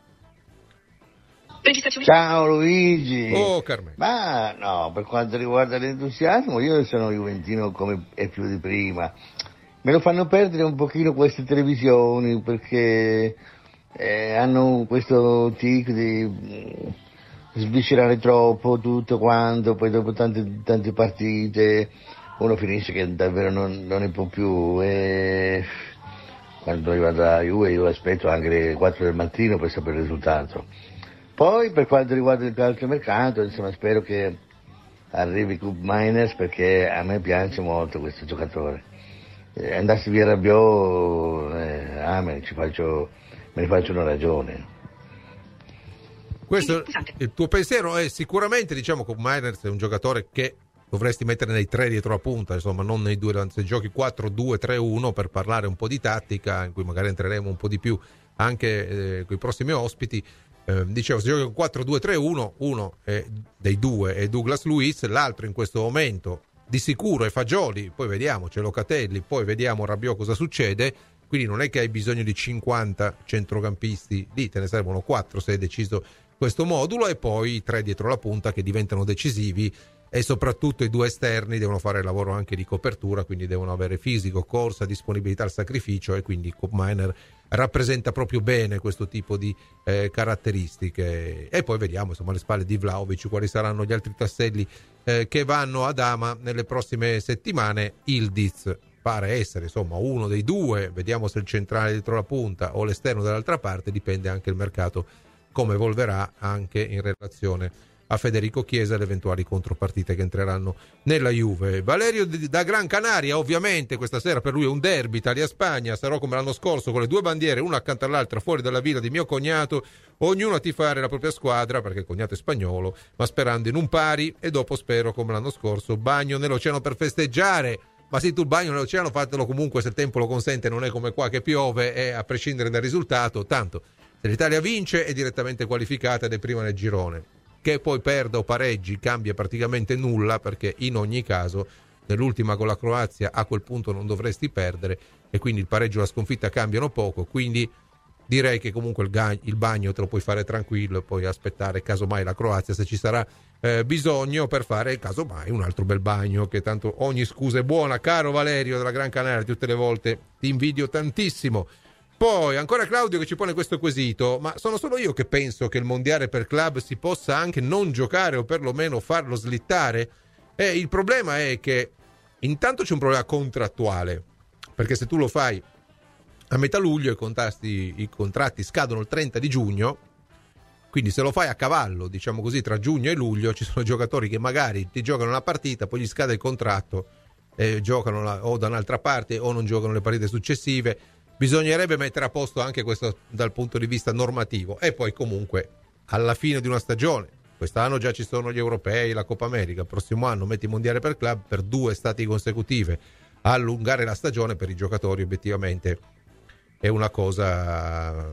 Ciao Luigi. Oh Carmelo. Ma no, per quanto riguarda l'entusiasmo, io sono juventino come è più di prima. Me lo fanno perdere un pochino queste televisioni perché eh, hanno questo tic di mh, sviscerare troppo tutto quanto, poi dopo tante, tante partite uno finisce che davvero non, non ne può più. E quando riguarda la Juve io aspetto anche le quattro del mattino per sapere il risultato. Poi per quanto riguarda il calciomercato, insomma, spero che arrivi Koop Meiners perché a me piace molto questo giocatore. Eh, andassi via Rabiot, eh, ah, me, ci faccio, me ne faccio una ragione. Questo, il tuo pensiero è sicuramente, diciamo, Koop Meiners è un giocatore che dovresti mettere nei tre dietro la punta, insomma, non nei due, se giochi quattro due tre uno per parlare un po' di tattica, in cui magari entreremo un po' di più anche eh, con i prossimi ospiti. Eh, dicevo, se giochi con quattro due tre uno, uno è, dei due è Douglas Luiz, l'altro in questo momento di sicuro è Fagioli, poi vediamo, c'è Locatelli, poi vediamo Rabiot cosa succede, quindi non è che hai bisogno di cinquanta centrocampisti lì, te ne servono quattro se hai deciso questo modulo, e poi i tre dietro la punta che diventano decisivi, e soprattutto i due esterni devono fare il lavoro anche di copertura, quindi devono avere fisico, corsa, disponibilità al sacrificio, e quindi Koop Meiners rappresenta proprio bene questo tipo di eh, caratteristiche. E poi vediamo, insomma, alle spalle di Vlahovic quali saranno gli altri tasselli eh, che vanno ad Ama nelle prossime settimane. Ildiz pare essere, insomma, uno dei due, vediamo se il centrale dietro la punta o l'esterno dall'altra parte, dipende anche il mercato come evolverà anche in relazione a Federico Chiesa e le eventuali contropartite che entreranno nella Juve. Valerio da Gran Canaria, ovviamente questa sera per lui è un derby Italia-Spagna, sarò come l'anno scorso con le due bandiere una accanto all'altra fuori dalla villa di mio cognato, ognuno a tifare la propria squadra perché il cognato è spagnolo, ma sperando in un pari, e dopo spero come l'anno scorso bagno nell'oceano per festeggiare. Ma sì, tu il bagno nell'oceano fatelo comunque se il tempo lo consente, non è come qua che piove, e a prescindere dal risultato, tanto se l'Italia vince è direttamente qualificata ed è prima nel girone. Che poi perda o pareggi cambia praticamente nulla, perché in ogni caso nell'ultima con la Croazia a quel punto non dovresti perdere, e quindi il pareggio e la sconfitta cambiano poco, quindi direi che comunque il, ga- il bagno te lo puoi fare tranquillo e poi aspettare casomai la Croazia se ci sarà eh, bisogno per fare casomai un altro bel bagno, che tanto ogni scusa è buona. Caro Valerio della Gran Canaria, tutte le volte ti invidio tantissimo. Poi ancora Claudio che ci pone questo quesito: ma sono solo io che penso che il mondiale per club si possa anche non giocare o perlomeno farlo slittare? E il problema è che intanto c'è un problema contrattuale, perché se tu lo fai a metà luglio i contratti, i contratti scadono il trenta di giugno, quindi se lo fai a cavallo, diciamo così, tra giugno e luglio, ci sono giocatori che magari ti giocano una partita, poi gli scade il contratto e giocano la, o da un'altra parte o non giocano le partite successive. Bisognerebbe mettere a posto anche questo dal punto di vista normativo, e poi comunque alla fine di una stagione, quest'anno già ci sono gli europei, la Coppa America, il prossimo anno metti il mondiale per club per due estati consecutive, allungare la stagione per i giocatori obiettivamente è una cosa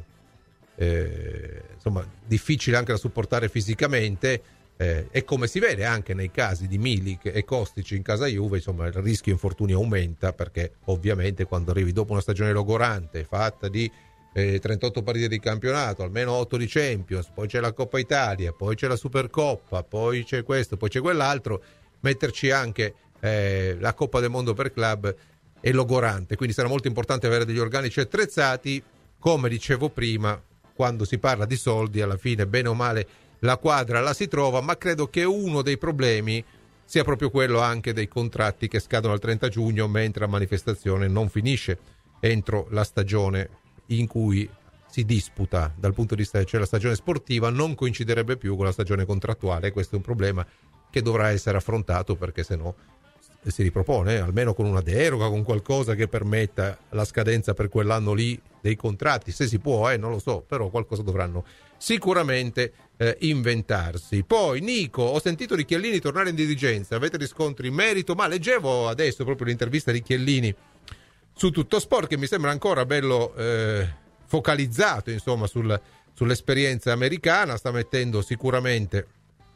eh, insomma difficile anche da supportare fisicamente. Eh, e come si vede anche nei casi di Milik e Kostic in casa Juve, insomma il rischio infortuni aumenta, perché ovviamente quando arrivi dopo una stagione logorante fatta di eh, trentotto partite di campionato, almeno otto di Champions, poi c'è la Coppa Italia, poi c'è la Supercoppa, poi c'è questo, poi c'è quell'altro, metterci anche eh, la Coppa del Mondo per club è logorante, quindi sarà molto importante avere degli organici attrezzati. Come dicevo prima, quando si parla di soldi alla fine bene o male la quadra la si trova, ma credo che uno dei problemi sia proprio quello anche dei contratti che scadono al trenta giugno, mentre la manifestazione non finisce entro la stagione in cui si disputa dal punto di vista, cioè la stagione sportiva non coinciderebbe più con la stagione contrattuale. Questo è un problema che dovrà essere affrontato, perché se no si ripropone, almeno con una deroga, con qualcosa che permetta la scadenza per quell'anno lì dei contratti, se si può, eh, non lo so, però qualcosa dovranno sicuramente eh, inventarsi. Poi Nico, ho sentito di Chiellini tornare in dirigenza, avete riscontri in merito? Ma leggevo adesso proprio l'intervista di Chiellini su Tutto Sport, che mi sembra ancora bello eh, focalizzato insomma sul, sull'esperienza americana, sta mettendo sicuramente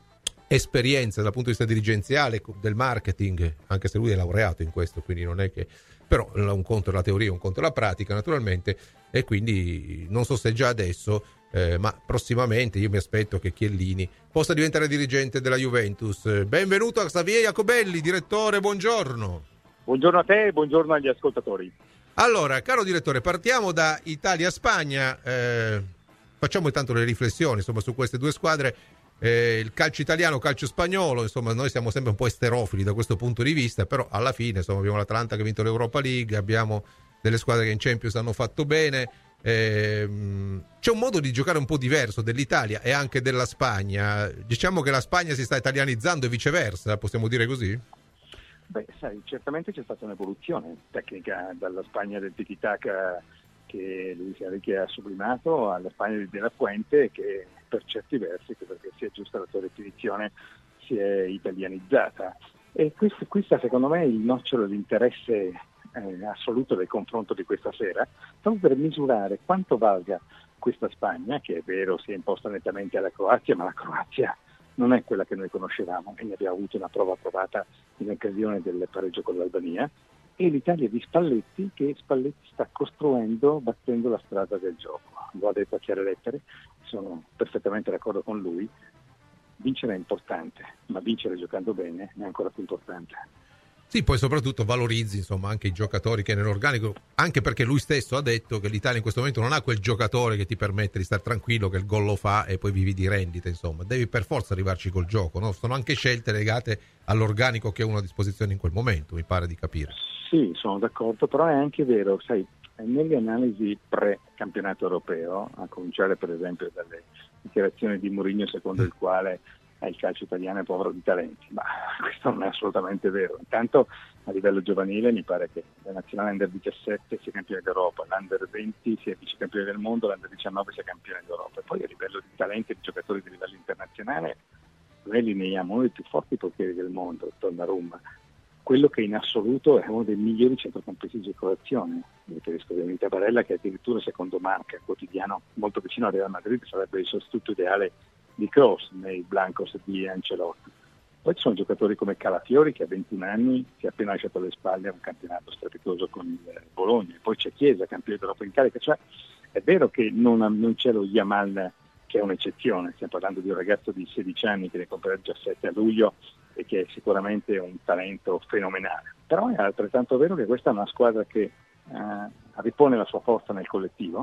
esperienza dal punto di vista dirigenziale, del marketing, anche se lui è laureato in questo, quindi non è che, però un conto è la teoria, un conto è la pratica naturalmente, e quindi non so se già adesso eh, ma prossimamente io mi aspetto che Chiellini possa diventare dirigente della Juventus. Benvenuto a Xavier Jacobelli, direttore, buongiorno. Buongiorno a te e buongiorno agli ascoltatori. Allora, caro direttore, partiamo da Italia-Spagna, eh, facciamo intanto le riflessioni insomma su queste due squadre. Eh, il calcio italiano, calcio spagnolo, insomma noi siamo sempre un po' esterofili da questo punto di vista, però alla fine insomma abbiamo l'Atalanta che ha vinto l'Europa League, abbiamo delle squadre che in Champions hanno fatto bene, eh, c'è un modo di giocare un po' diverso dell'Italia e anche della Spagna. Diciamo che la Spagna si sta italianizzando e viceversa, possiamo dire così? Beh, sai, certamente c'è stata un'evoluzione tecnica dalla Spagna del tiki-taka che Luis Enrique ha sublimato alla Spagna di De La Fuente, che per certi versi, perché sia giusta la tua definizione, si è italianizzata. E questo, questa secondo me è il nocciolo dell'interesse eh, assoluto del confronto di questa sera, proprio per misurare quanto valga questa Spagna, che è vero si è imposta nettamente alla Croazia, ma la Croazia non è quella che noi conoscevamo e ne abbiamo avuto una prova provata in occasione del pareggio con l'Albania, e l'Italia di Spalletti, che Spalletti sta costruendo battendo la strada del gioco. Lo ha detto a chiare lettere, sono perfettamente d'accordo con lui. Vincere è importante, ma vincere giocando bene è ancora più importante. Sì, poi soprattutto valorizzi insomma anche i giocatori che nell'organico, anche perché lui stesso ha detto che l'Italia in questo momento non ha quel giocatore che ti permette di stare tranquillo, che il gol lo fa e poi vivi di rendite, insomma devi per forza arrivarci col gioco, no? Sono anche scelte legate all'organico che uno ha a disposizione in quel momento, mi pare di capire. Sì, sono d'accordo, però è anche vero, sai, nelle analisi pre-campionato europeo, a cominciare per esempio dalle dichiarazioni di Mourinho secondo il quale il calcio italiano è povero di talenti, ma questo non è assolutamente vero. Intanto a livello giovanile mi pare che la nazionale under diciassette sia campione d'Europa, l'under venti sia vicecampione del mondo, l'under diciannove sia campione d'Europa, e poi a livello di talenti e di giocatori di livello internazionale noi lineiamo uno dei più forti portieri del mondo, Donnarumma, quello che in assoluto è uno dei migliori centrocampisti di circolazione, mi riferisco ovviamente a Barella, che addirittura secondo Marca quotidiano molto vicino al Real Madrid sarebbe il sostituto ideale di Kroos nei Blancos di Ancelotti. Poi ci sono giocatori come Calafiori, che a ventuno anni si è appena lasciato alle spalle un campionato strepitoso con il Bologna, poi c'è Chiesa, campione d'Europa in carica, cioè è vero che non, non c'è lo Yamal che è un'eccezione, stiamo parlando di un ragazzo di sedici anni che ne compierà diciassette a luglio e che è sicuramente un talento fenomenale, però è altrettanto vero che questa è una squadra che eh, ripone la sua forza nel collettivo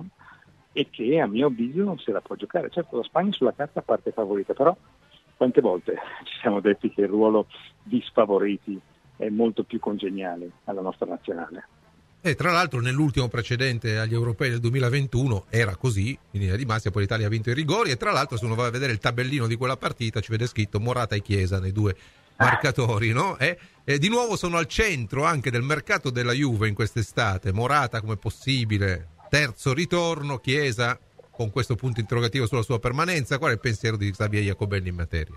e che a mio avviso se la può giocare. Certo, la Spagna sulla carta parte favorita, però quante volte ci siamo detti che il ruolo di sfavoriti è molto più congeniale alla nostra nazionale. E tra l'altro nell'ultimo precedente agli europei del duemilaventuno era così, in linea di massima, poi l'Italia ha vinto i rigori, e tra l'altro se uno va a vedere il tabellino di quella partita ci vede scritto Morata e Chiesa nei due marcatori, no? E, e di nuovo sono al centro anche del mercato della Juve in quest'estate. Morata come possibile terzo ritorno, Chiesa con questo punto interrogativo sulla sua permanenza. Qual è il pensiero di Xavier Jacobelli in materia?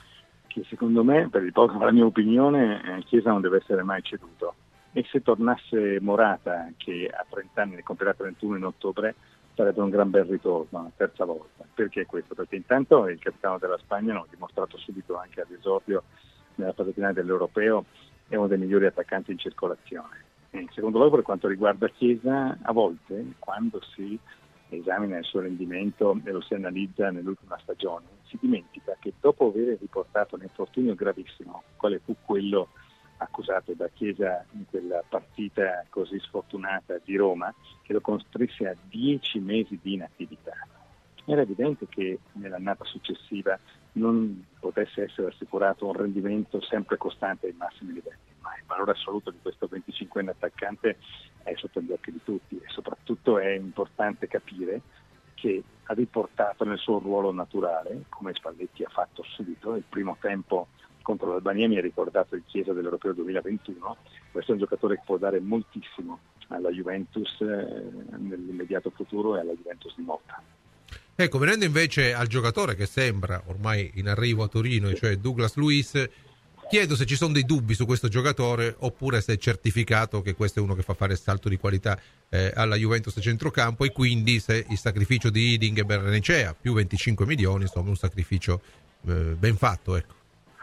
Che secondo me, per il poco, la mia opinione, Chiesa non deve essere mai ceduto, e se tornasse Morata, che a trenta anni ne compierà trentuno in ottobre, sarebbe un gran bel ritorno, la terza volta. Perché questo? Perché intanto il capitano della Spagna, l'ho dimostrato subito anche all'esordio nella fase finale dell'Europeo, è uno dei migliori attaccanti in circolazione. In secondo luogo, per quanto riguarda Chiesa, a volte quando si esamina il suo rendimento e lo si analizza nell'ultima stagione, si dimentica che dopo aver riportato un infortunio gravissimo, quale fu quello accusato da Chiesa in quella partita così sfortunata di Roma, che lo costrinse a dieci mesi di inattività, era evidente che nell'annata successiva non potesse essere assicurato un rendimento sempre costante ai massimi livelli, ma il valore assoluto di questo venticinquenne attaccante è sotto gli occhi di tutti, e soprattutto è importante capire che ha riportato nel suo ruolo naturale, come Spalletti ha fatto subito. Il primo tempo contro l'Albania mi ha ricordato il Chiesa dell'Europeo duemilaventuno. Questo è un giocatore che può dare moltissimo alla Juventus eh, nell'immediato futuro e alla Juventus di Motta. Ecco, venendo invece al giocatore che sembra ormai in arrivo a Torino, cioè Douglas Luiz, chiedo se ci sono dei dubbi su questo giocatore oppure se è certificato che questo è uno che fa fare salto di qualità eh, alla Juventus a centrocampo, e quindi se il sacrificio di Hiding e Barrenechea più venticinque milioni, insomma un sacrificio eh, ben fatto, ecco.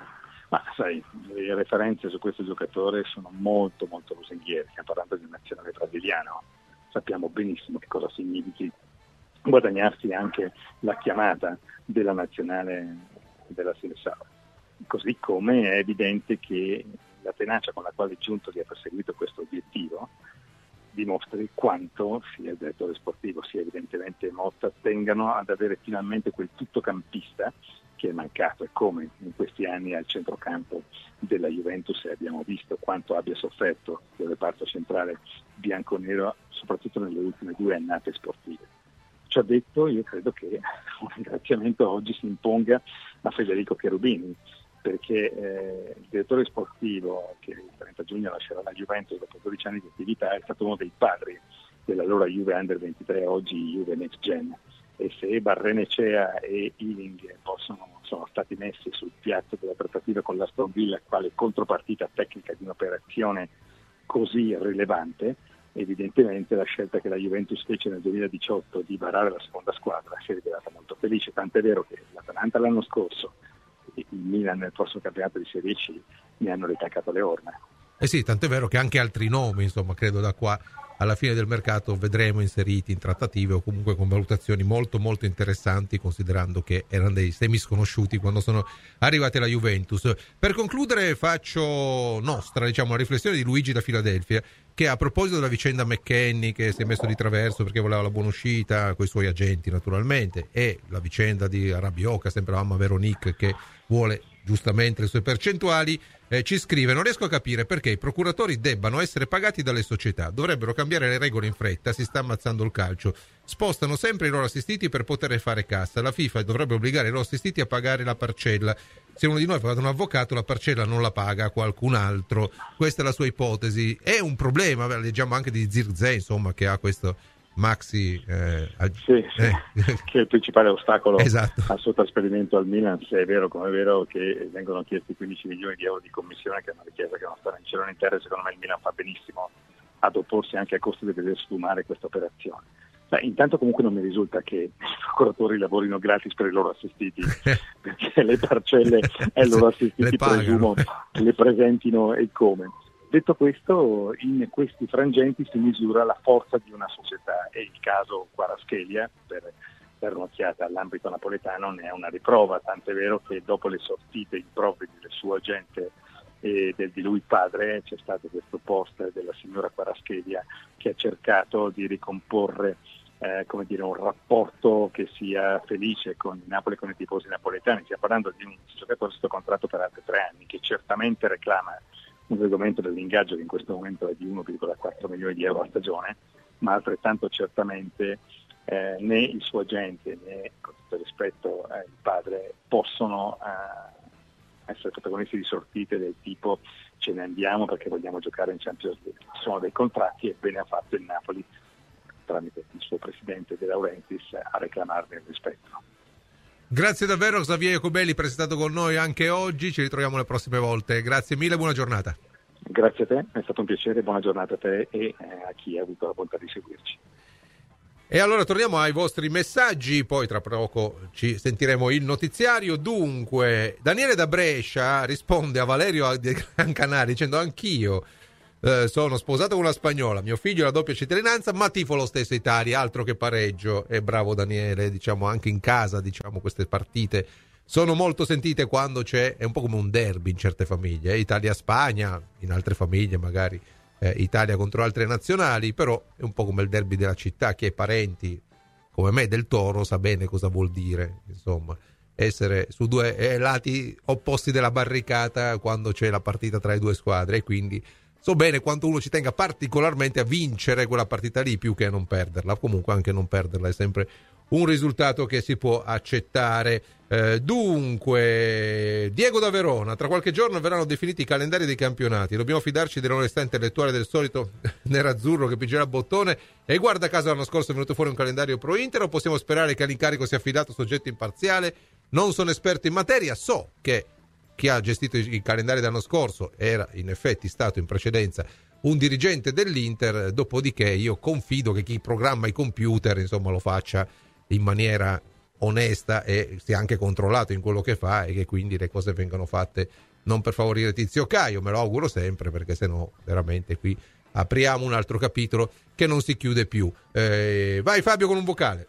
Ma sai, le referenze su questo giocatore sono molto molto lusinghiere. Stiamo parlando di un nazionale brasiliano, sappiamo benissimo che cosa significhi guadagnarsi anche la chiamata della nazionale della Seleção. Così come è evidente che la tenacia con la quale è giunto di aver seguito questo obiettivo dimostra quanto sia il direttore sportivo sia evidentemente Motta tengano ad avere finalmente quel tuttocampista che è mancato, e come in questi anni al centrocampo della Juventus abbiamo visto quanto abbia sofferto il reparto centrale bianconero, soprattutto nelle ultime due annate sportive. Ciò detto, io credo che un ringraziamento oggi si imponga a Federico Cherubini, perché eh, il direttore sportivo che il trenta giugno lascerà la Juventus dopo dodici anni di attività è stato uno dei padri dell'allora Juve Under ventitré, oggi Juve Next Gen. E se Barrenechea e Hiding possono, sono stati messi sul piatto della trattativa con l'Aston Villa quale contropartita tecnica di un'operazione così rilevante, evidentemente la scelta che la Juventus fece nel duemiladiciotto di varare la seconda squadra si è rivelata molto felice, tant'è vero che l'Atalanta l'anno scorso e il Milan nel prossimo campionato di Serie C ne hanno ritaccato le orme. Eh sì, tant'è vero che anche altri nomi, insomma, credo da qua alla fine del mercato vedremo inseriti in trattative o comunque con valutazioni molto molto interessanti, considerando che erano dei semi sconosciuti quando sono arrivati alla Juventus. Per concludere faccio nostra, diciamo, la riflessione di Luigi da Filadelfia, che a proposito della vicenda McKennie, che si è messo di traverso perché voleva la buona uscita con i suoi agenti naturalmente, e la vicenda di Rabiot, sempre la mamma Veronique che vuole giustamente le sue percentuali, eh, ci scrive: non riesco a capire perché i procuratori debbano essere pagati dalle società, dovrebbero cambiare le regole in fretta, si sta ammazzando il calcio, spostano sempre i loro assistiti per poter fare cassa, la FIFA dovrebbe obbligare i loro assistiti a pagare la parcella, se uno di noi ha pagato un avvocato la parcella non la paga qualcun altro, questa è la sua ipotesi. È un problema, leggiamo anche di Zirkzee, insomma, che ha questo maxi eh, sì, sì, eh. che è il principale ostacolo esatto. al suo trasferimento al Milan, se è vero come è vero che vengono chiesti quindici milioni di euro di commissione, che è una richiesta che non sta in cielo né in terra. Secondo me il Milan fa benissimo ad opporsi anche a costo di vedere sfumare questa operazione. Beh, intanto comunque non mi risulta che i procuratori lavorino gratis per i loro assistiti, perché le parcelle e i loro assistiti presumo le presentino e come. Detto questo, in questi frangenti si misura la forza di una società, e il caso Kvaratskhelia, per dare un'occhiata all'ambito napoletano, ne è una riprova, tant'è vero che dopo le sortite improvvide del suo agente e del di lui padre c'è stato questo post della signora Kvaratskhelia che ha cercato di ricomporre eh, come dire, un rapporto che sia felice con il Napoli e con i tifosi napoletani. Stiamo parlando di un giocatore sotto contratto per altri tre anni che certamente reclama un regolamento dell'ingaggio che in questo momento è di uno virgola quattro milioni di euro a stagione, ma altrettanto certamente eh, né il suo agente né, con tutto il rispetto, eh, il padre possono eh, essere protagonisti di sortite del tipo ce ne andiamo perché vogliamo giocare in Champions League. Ci sono dei contratti e bene ha fatto il Napoli, tramite il suo presidente De Laurentiis, a reclamarne il rispetto. Grazie davvero Xavier Jacobelli per essere stato con noi anche oggi, ci ritroviamo le prossime volte, grazie mille, buona giornata. Grazie a te, è stato un piacere, buona giornata a te e eh, a chi ha avuto la bontà di seguirci. E allora torniamo ai vostri messaggi, poi tra poco ci sentiremo il notiziario. Dunque, Daniele da Brescia risponde a Valerio di Gran Canaria dicendo: anch'io Eh, sono sposato con una spagnola, mio figlio ha la doppia cittadinanza, ma tifo lo stesso Italia, altro che pareggio. E bravo Daniele, diciamo anche in casa, diciamo queste partite sono molto sentite quando c'è, è un po' come un derby in certe famiglie, eh? Italia-Spagna, in altre famiglie magari eh, Italia contro altre nazionali, però è un po' come il derby della città. Chi è parenti come me del Toro sa bene cosa vuol dire, insomma, essere su due eh, lati opposti della barricata quando c'è la partita tra le due squadre, e quindi so bene quanto uno ci tenga particolarmente a vincere quella partita lì più che a non perderla. Comunque anche non perderla è sempre un risultato che si può accettare. Eh, dunque, Diego da Verona, tra qualche giorno verranno definiti i calendari dei campionati, dobbiamo fidarci dell'onestà intellettuale del solito nerazzurro che pigerà bottone e guarda caso l'anno scorso è venuto fuori un calendario pro Inter, o possiamo sperare che all'incarico sia affidato soggetto imparziale? Non sono esperto in materia, so che chi ha gestito i calendari dell'anno scorso era in effetti stato in precedenza un dirigente dell'Inter, dopodiché io confido che chi programma i computer insomma lo faccia in maniera onesta e sia anche controllato in quello che fa, e che quindi le cose vengano fatte non per favorire Tizio Caio, me lo auguro sempre, perché sennò veramente qui apriamo un altro capitolo che non si chiude più. Eh, vai Fabio con un vocale.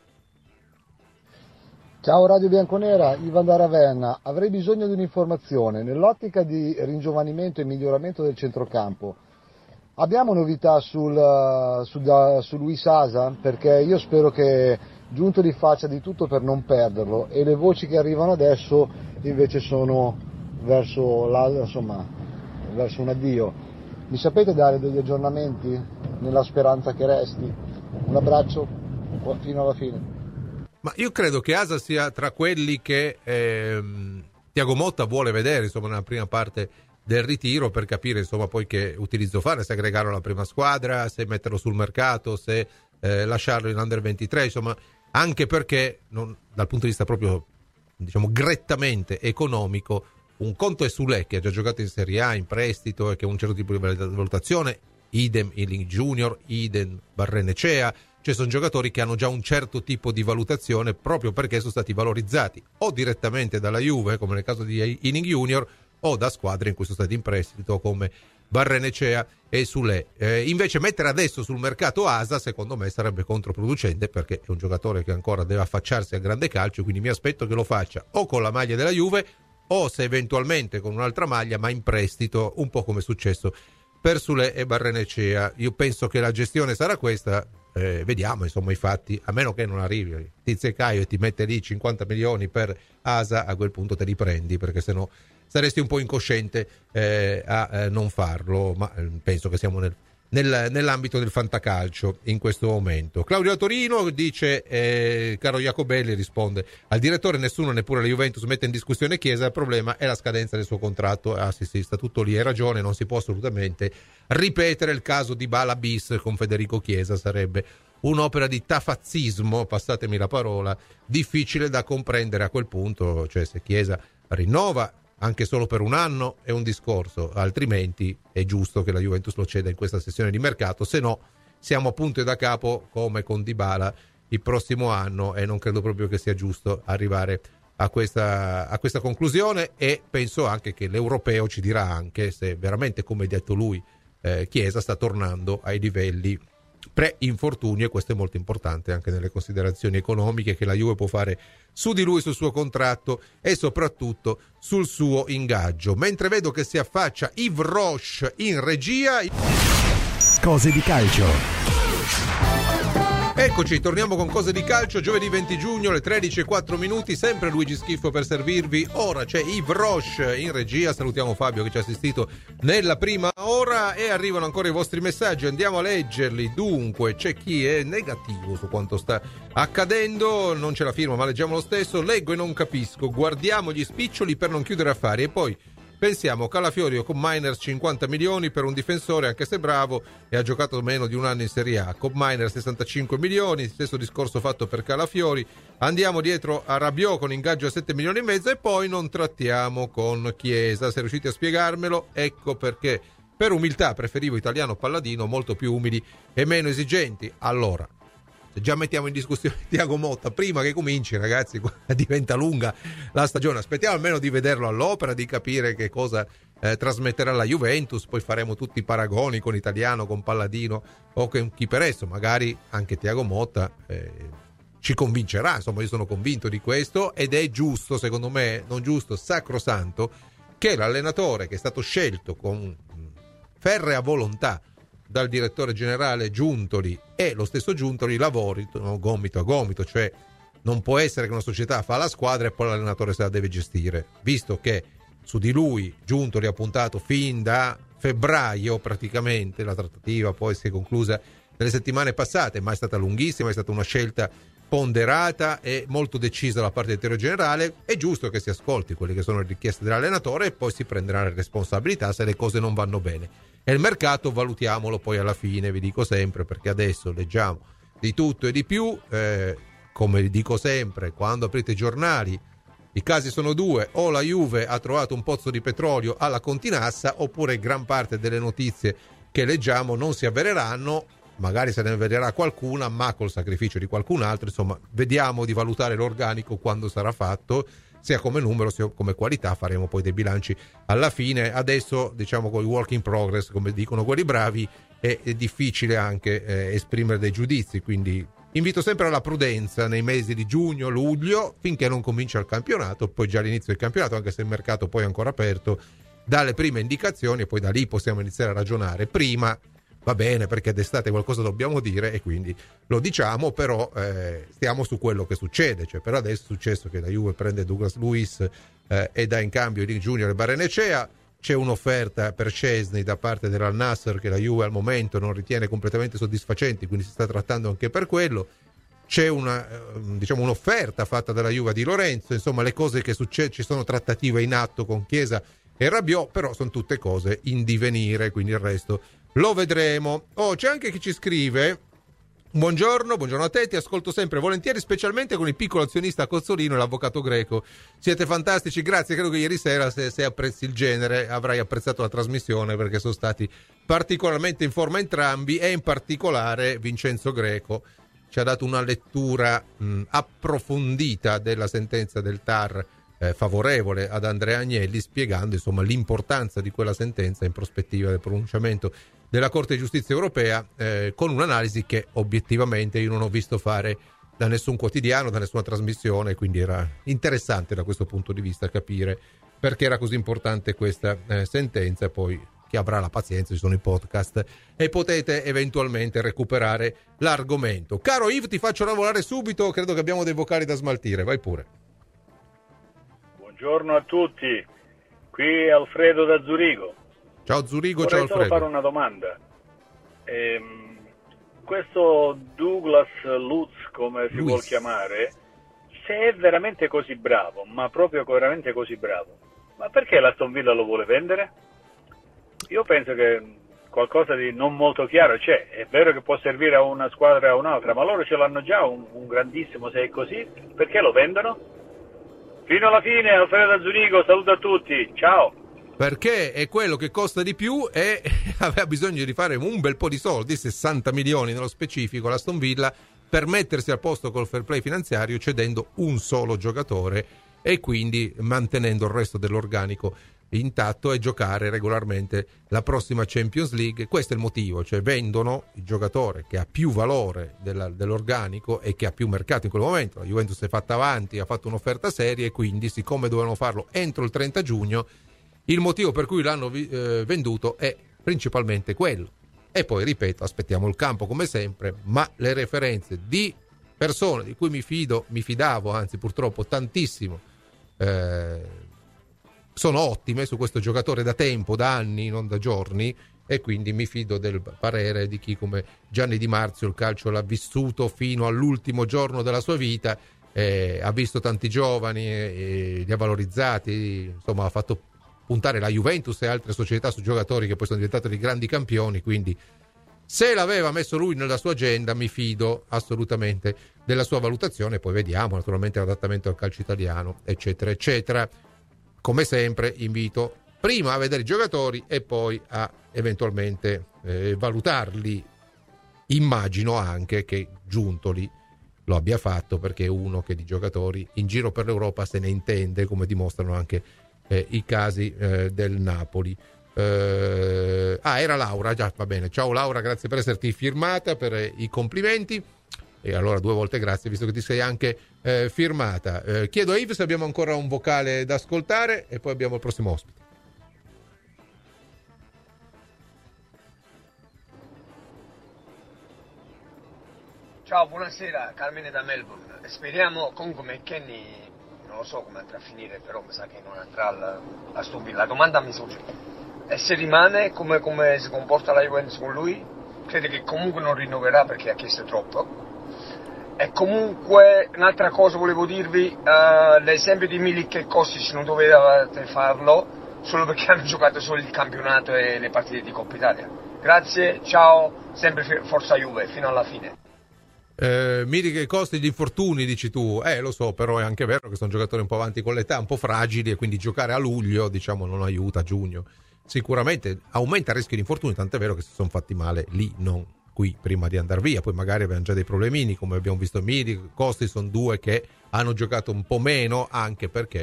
Ciao Radio Bianconera, Ivan da Ravenna. Avrei bisogno di un'informazione nell'ottica di ringiovanimento e miglioramento del centrocampo. Abbiamo novità sul, sul, su Luis Asa? Perché io spero che Giuntoli faccia di tutto per non perderlo, e le voci che arrivano adesso invece sono verso, la, insomma, verso un addio. Mi sapete dare degli aggiornamenti nella speranza che resti? Un abbraccio fino alla fine. Ma io credo che Asa sia tra quelli che ehm, Thiago Motta vuole vedere, insomma, nella prima parte del ritiro, per capire insomma poi che utilizzo fare, se aggregarlo alla prima squadra, se metterlo sul mercato, se eh, lasciarlo in under ventitré, insomma, anche perché non, dal punto di vista proprio diciamo grettamente economico, un conto è Sule, che ha già giocato in Serie A in prestito e che ha un certo tipo di valutazione, idem Ealing Junior, idem Barrenechea, cioè sono giocatori che hanno già un certo tipo di valutazione proprio perché sono stati valorizzati o direttamente dalla Juve, come nel caso di Ealing Junior, o da squadre in cui sono stati in prestito come Barrenechea e Sule. Eh, invece mettere adesso sul mercato Asa secondo me sarebbe controproducente, perché è un giocatore che ancora deve affacciarsi al grande calcio, quindi mi aspetto che lo faccia o con la maglia della Juve o se eventualmente con un'altra maglia, ma in prestito, un po' come è successo per Sule e Barrenechea. Io penso che la gestione sarà questa, eh, vediamo insomma i fatti, a meno che non arrivi Tizio Caio e ti mette lì cinquanta milioni per Asa, a quel punto te li prendi, perché sennò saresti un po' incosciente eh, a eh, non farlo, ma eh, penso che siamo nel, nel, nell'ambito del fantacalcio in questo momento. Claudio Torino dice, eh, caro Jacobelli, risponde, al direttore nessuno, neppure la Juventus, mette in discussione Chiesa, il problema è la scadenza del suo contratto. Ah sì sì, sta tutto lì, hai ragione, non si può assolutamente ripetere il caso di Bala bis con Federico Chiesa, sarebbe un'opera di tafazzismo, passatemi la parola, difficile da comprendere a quel punto, cioè se Chiesa rinnova anche solo per un anno è un discorso, altrimenti è giusto che la Juventus lo ceda in questa sessione di mercato, se no siamo a punto e da capo come con Dybala il prossimo anno, e non credo proprio che sia giusto arrivare a questa, a questa conclusione, e penso anche che l'europeo ci dirà anche se veramente, come ha detto lui, eh, Chiesa sta tornando ai livelli pre-infortunio, e questo è molto importante anche nelle considerazioni economiche che la Juve può fare su di lui, sul suo contratto e soprattutto sul suo ingaggio. Mentre vedo che si affaccia Yves Roche in regia. Cose di calcio. Eccoci, torniamo con Cose di calcio, giovedì venti giugno, alle tredici e quattro minuti, sempre Luigi Schiffo per servirvi. Ora c'è Yves Roche in regia, salutiamo Fabio che ci ha assistito nella prima ora, e arrivano ancora i vostri messaggi, andiamo a leggerli. Dunque, c'è chi è negativo su quanto sta accadendo, non ce la firma ma leggiamo lo stesso. Leggo e non capisco, guardiamo gli spiccioli per non chiudere affari, e poi pensiamo Calafiori con Miners cinquanta milioni per un difensore, anche se bravo e ha giocato meno di un anno in Serie A. Con Miners sessantacinque milioni, stesso discorso fatto per Calafiori. Andiamo dietro a Rabiot con ingaggio a sette milioni e mezzo, e poi non trattiamo con Chiesa. Se riuscite a spiegarmelo, ecco perché per umiltà preferivo Italiano Palladino, molto più umili e meno esigenti. Allora, se già mettiamo in discussione Thiago Motta prima che cominci, ragazzi, diventa lunga la stagione, aspettiamo almeno di vederlo all'opera, di capire che cosa eh, trasmetterà la Juventus, poi faremo tutti i paragoni con Italiano, con Palladino o con chi per esso, magari anche Thiago Motta eh, ci convincerà, insomma io sono convinto di questo, ed è giusto, secondo me, non giusto, sacrosanto, che l'allenatore che è stato scelto con ferrea volontà dal direttore generale Giuntoli, e lo stesso Giuntoli lavorino gomito a gomito, cioè non può essere che una società fa la squadra e poi l'allenatore se la deve gestire, visto che su di lui Giuntoli ha puntato fin da febbraio praticamente, la trattativa poi si è conclusa nelle settimane passate, ma è stata lunghissima, è stata una scelta ponderata e molto decisa da parte del direttore generale. È giusto che si ascolti quelle che sono le richieste dell'allenatore e poi si prenderà le responsabilità se le cose non vanno bene. E il mercato valutiamolo poi alla fine, vi dico sempre, perché adesso leggiamo di tutto e di più, eh, come dico sempre, quando aprite i giornali i casi sono due: o la Juve ha trovato un pozzo di petrolio alla Continassa, oppure gran parte delle notizie che leggiamo non si avvereranno, magari se ne avvererà qualcuna, ma col sacrificio di qualcun altro. Insomma, vediamo di valutare l'organico quando sarà fatto, sia come numero sia come qualità. Faremo poi dei bilanci alla fine. Adesso, diciamo, con i work in progress, come dicono quelli bravi, è, è difficile anche eh, esprimere dei giudizi, quindi invito sempre alla prudenza nei mesi di giugno, luglio, finché non comincia il campionato. Poi già all'inizio del campionato, anche se il mercato poi è ancora aperto, dalle prime indicazioni e poi da lì possiamo iniziare a ragionare. Prima va bene, perché d'estate qualcosa dobbiamo dire e quindi lo diciamo, però eh, stiamo su quello che succede. Cioè, per adesso è successo che la Juve prende Douglas Luiz eh, e dà in cambio Eric Junior e Barrenechea. C'è un'offerta per Szczęsny da parte dell'Al Nassr che la Juve al momento non ritiene completamente soddisfacente, quindi si sta trattando anche per quello. C'è una, diciamo, un'offerta fatta dalla Juve di Lorenzo. Insomma, le cose che succedono, ci sono trattative in atto con Chiesa e Rabiot, però sono tutte cose in divenire, quindi il resto lo vedremo. Oh, c'è anche chi ci scrive: buongiorno, buongiorno a te, ti ascolto sempre volentieri, specialmente con il piccolo azionista Cozzolino e l'avvocato Greco. Siete fantastici, grazie. Credo che ieri sera, se, se apprezzi il genere, avrai apprezzato la trasmissione, perché sono stati particolarmente in forma entrambi, e in particolare Vincenzo Greco ci ha dato una lettura mh, approfondita della sentenza del T A R eh, favorevole ad Andrea Agnelli, spiegando insomma l'importanza di quella sentenza in prospettiva del pronunciamento della Corte di Giustizia Europea, eh, con un'analisi che obiettivamente io non ho visto fare da nessun quotidiano, da nessuna trasmissione, quindi era interessante da questo punto di vista capire perché era così importante questa eh, sentenza. E poi chi avrà la pazienza, ci sono i podcast e potete eventualmente recuperare l'argomento. Caro Yves, ti faccio lavorare subito, credo che abbiamo dei vocali da smaltire, vai pure. Buongiorno a tutti, qui è Alfredo da Zurigo. Ciao Zurigo, Vorrei ciao Alfredo. Vorrei solo fare una domanda. Ehm, questo Douglas Lutz, come si Luiz. vuol chiamare, se è veramente così bravo, ma proprio veramente così bravo, ma perché l'Aston Villa lo vuole vendere? Io penso che qualcosa di non molto chiaro c'è. È vero che può servire a una squadra e a un'altra, ma loro ce l'hanno già un, un grandissimo, se è così, perché lo vendono? Fino alla fine, Alfredo da Zurigo, saluto a tutti, ciao! Perché è quello che costa di più e aveva bisogno di fare un bel po' di soldi, sessanta milioni nello specifico, l'Aston Villa, per mettersi al posto col fair play finanziario, cedendo un solo giocatore e quindi mantenendo il resto dell'organico intatto e giocare regolarmente la prossima Champions League. Questo è il motivo, cioè vendono il giocatore che ha più valore della, dell'organico e che ha più mercato in quel momento. La Juventus è fatta avanti, ha fatto un'offerta seria e quindi, siccome dovevano farlo entro il trenta giugno, il motivo per cui l'hanno eh, venduto è principalmente quello. E poi, ripeto, aspettiamo il campo come sempre, ma le referenze di persone di cui mi fido, mi fidavo, anzi purtroppo tantissimo, eh, sono ottime su questo giocatore da tempo, da anni, non da giorni, e quindi mi fido del parere di chi come Gianni Di Marzio il calcio l'ha vissuto fino all'ultimo giorno della sua vita, eh, ha visto tanti giovani e, e li ha valorizzati, insomma ha fatto puntare la Juventus e altre società su giocatori che poi sono diventati dei grandi campioni, quindi se l'aveva messo lui nella sua agenda mi fido assolutamente della sua valutazione. Poi vediamo naturalmente l'adattamento al calcio italiano, eccetera eccetera. Come sempre invito prima a vedere i giocatori e poi a eventualmente eh, valutarli. Immagino anche che Giuntoli lo abbia fatto, perché è uno che di giocatori in giro per l'Europa se ne intende, come dimostrano anche eh, i casi eh, del Napoli. Eh, ah, era Laura, già, va bene. Ciao Laura, grazie per esserti firmata, per eh, i complimenti. E allora due volte grazie, visto che ti sei anche eh, firmata. Eh, chiedo a Yves se abbiamo ancora un vocale da ascoltare e poi abbiamo il prossimo ospite. Ciao, buonasera, Carmine da Melbourne. Speriamo, comunque McKennie non lo so come andrà a finire, però mi sa che non andrà a Aston Villa. La domanda mi sorge: e se rimane, come, come si comporta la Juventus con lui? Crede che comunque non rinnoverà perché ha chiesto troppo. E comunque un'altra cosa volevo dirvi, uh, l'esempio di Milik e Kostic non dovevate farlo solo perché hanno giocato solo il campionato e le partite di Coppa Italia. Grazie, ciao, sempre Forza Juve fino alla fine. Eh, Milik e Kostic, gli infortuni dici tu, eh lo so, però è anche vero che sono giocatori un po' avanti con l'età, un po' fragili, e quindi giocare a luglio diciamo non aiuta, a giugno sicuramente aumenta il rischio di infortuni, tant'è vero che si sono fatti male lì, non qui prima di andare via, poi magari avevano già dei problemini come abbiamo visto. Milik, Kostic sono due che hanno giocato un po' meno anche perché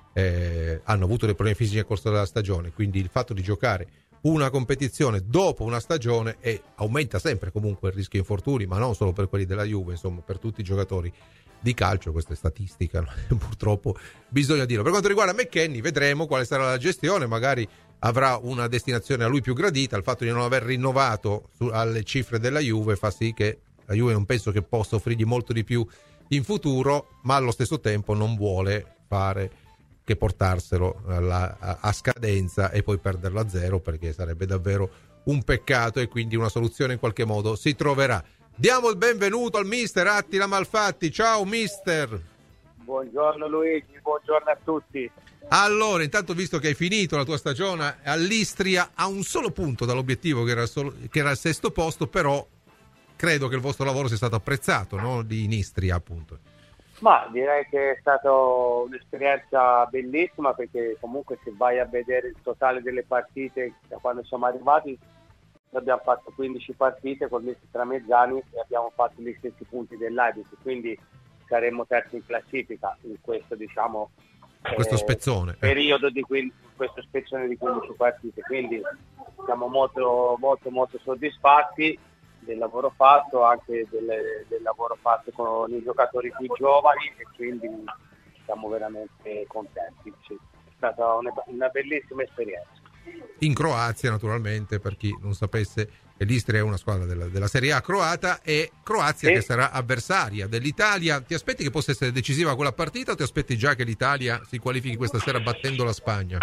eh, hanno avuto dei problemi fisici nel corso della stagione, quindi il fatto di giocare una competizione dopo una stagione e aumenta sempre comunque il rischio infortuni, ma non solo per quelli della Juve, insomma per tutti i giocatori di calcio, questa è statistica, no? Purtroppo bisogna dirlo. Per quanto riguarda McKennie vedremo quale sarà la gestione, magari avrà una destinazione a lui più gradita. Il fatto di non aver rinnovato su, alle cifre della Juve fa sì che la Juve non penso che possa offrirgli molto di più in futuro, ma allo stesso tempo non vuole fare che portarselo alla, a, a scadenza e poi perderlo a zero, perché sarebbe davvero un peccato, e quindi una soluzione in qualche modo si troverà. Diamo il benvenuto al mister Attila Malfatti. Ciao mister. Buongiorno Luigi, buongiorno a tutti. Allora, intanto, visto che hai finito la tua stagione all'Istria a un solo punto dall'obiettivo che era, solo, che era il sesto posto, però credo che il vostro lavoro sia stato apprezzato, no? Di in Istria appunto. Ma direi che è stata un'esperienza bellissima, perché comunque se vai a vedere il totale delle partite da quando siamo arrivati, abbiamo fatto quindici partite con mister Tramezzani e abbiamo fatto gli stessi punti dell'Aibit, quindi saremmo terzi in classifica in questo diciamo questo spezzone eh, periodo di quindici, questo spezzone di quindici partite, quindi siamo molto molto molto soddisfatti del lavoro fatto, anche del, del lavoro fatto con i giocatori più giovani, e quindi siamo veramente contenti. Sì, è stata una, una bellissima esperienza. In Croazia, naturalmente, per chi non sapesse, l'Istria è una squadra della, della Serie A croata, e Croazia sì, che sarà avversaria dell'Italia. Ti aspetti che possa essere decisiva quella partita, o ti aspetti già che l'Italia si qualifichi questa sera battendo la Spagna?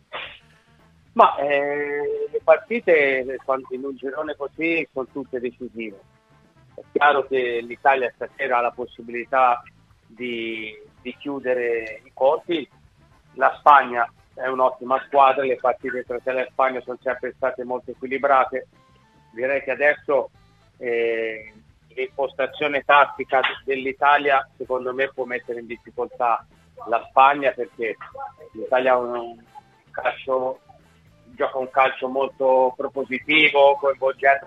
Ma eh, le partite in un girone così sono tutte decisive. È chiaro che l'Italia stasera ha la possibilità di, di chiudere i conti. La Spagna è un'ottima squadra, le partite tra Italia e Spagna sono sempre state molto equilibrate. Direi che adesso eh, l'impostazione tattica dell'Italia secondo me può mettere in difficoltà la Spagna, perché l'Italia ha un calcio, gioca un calcio molto propositivo, coinvolgente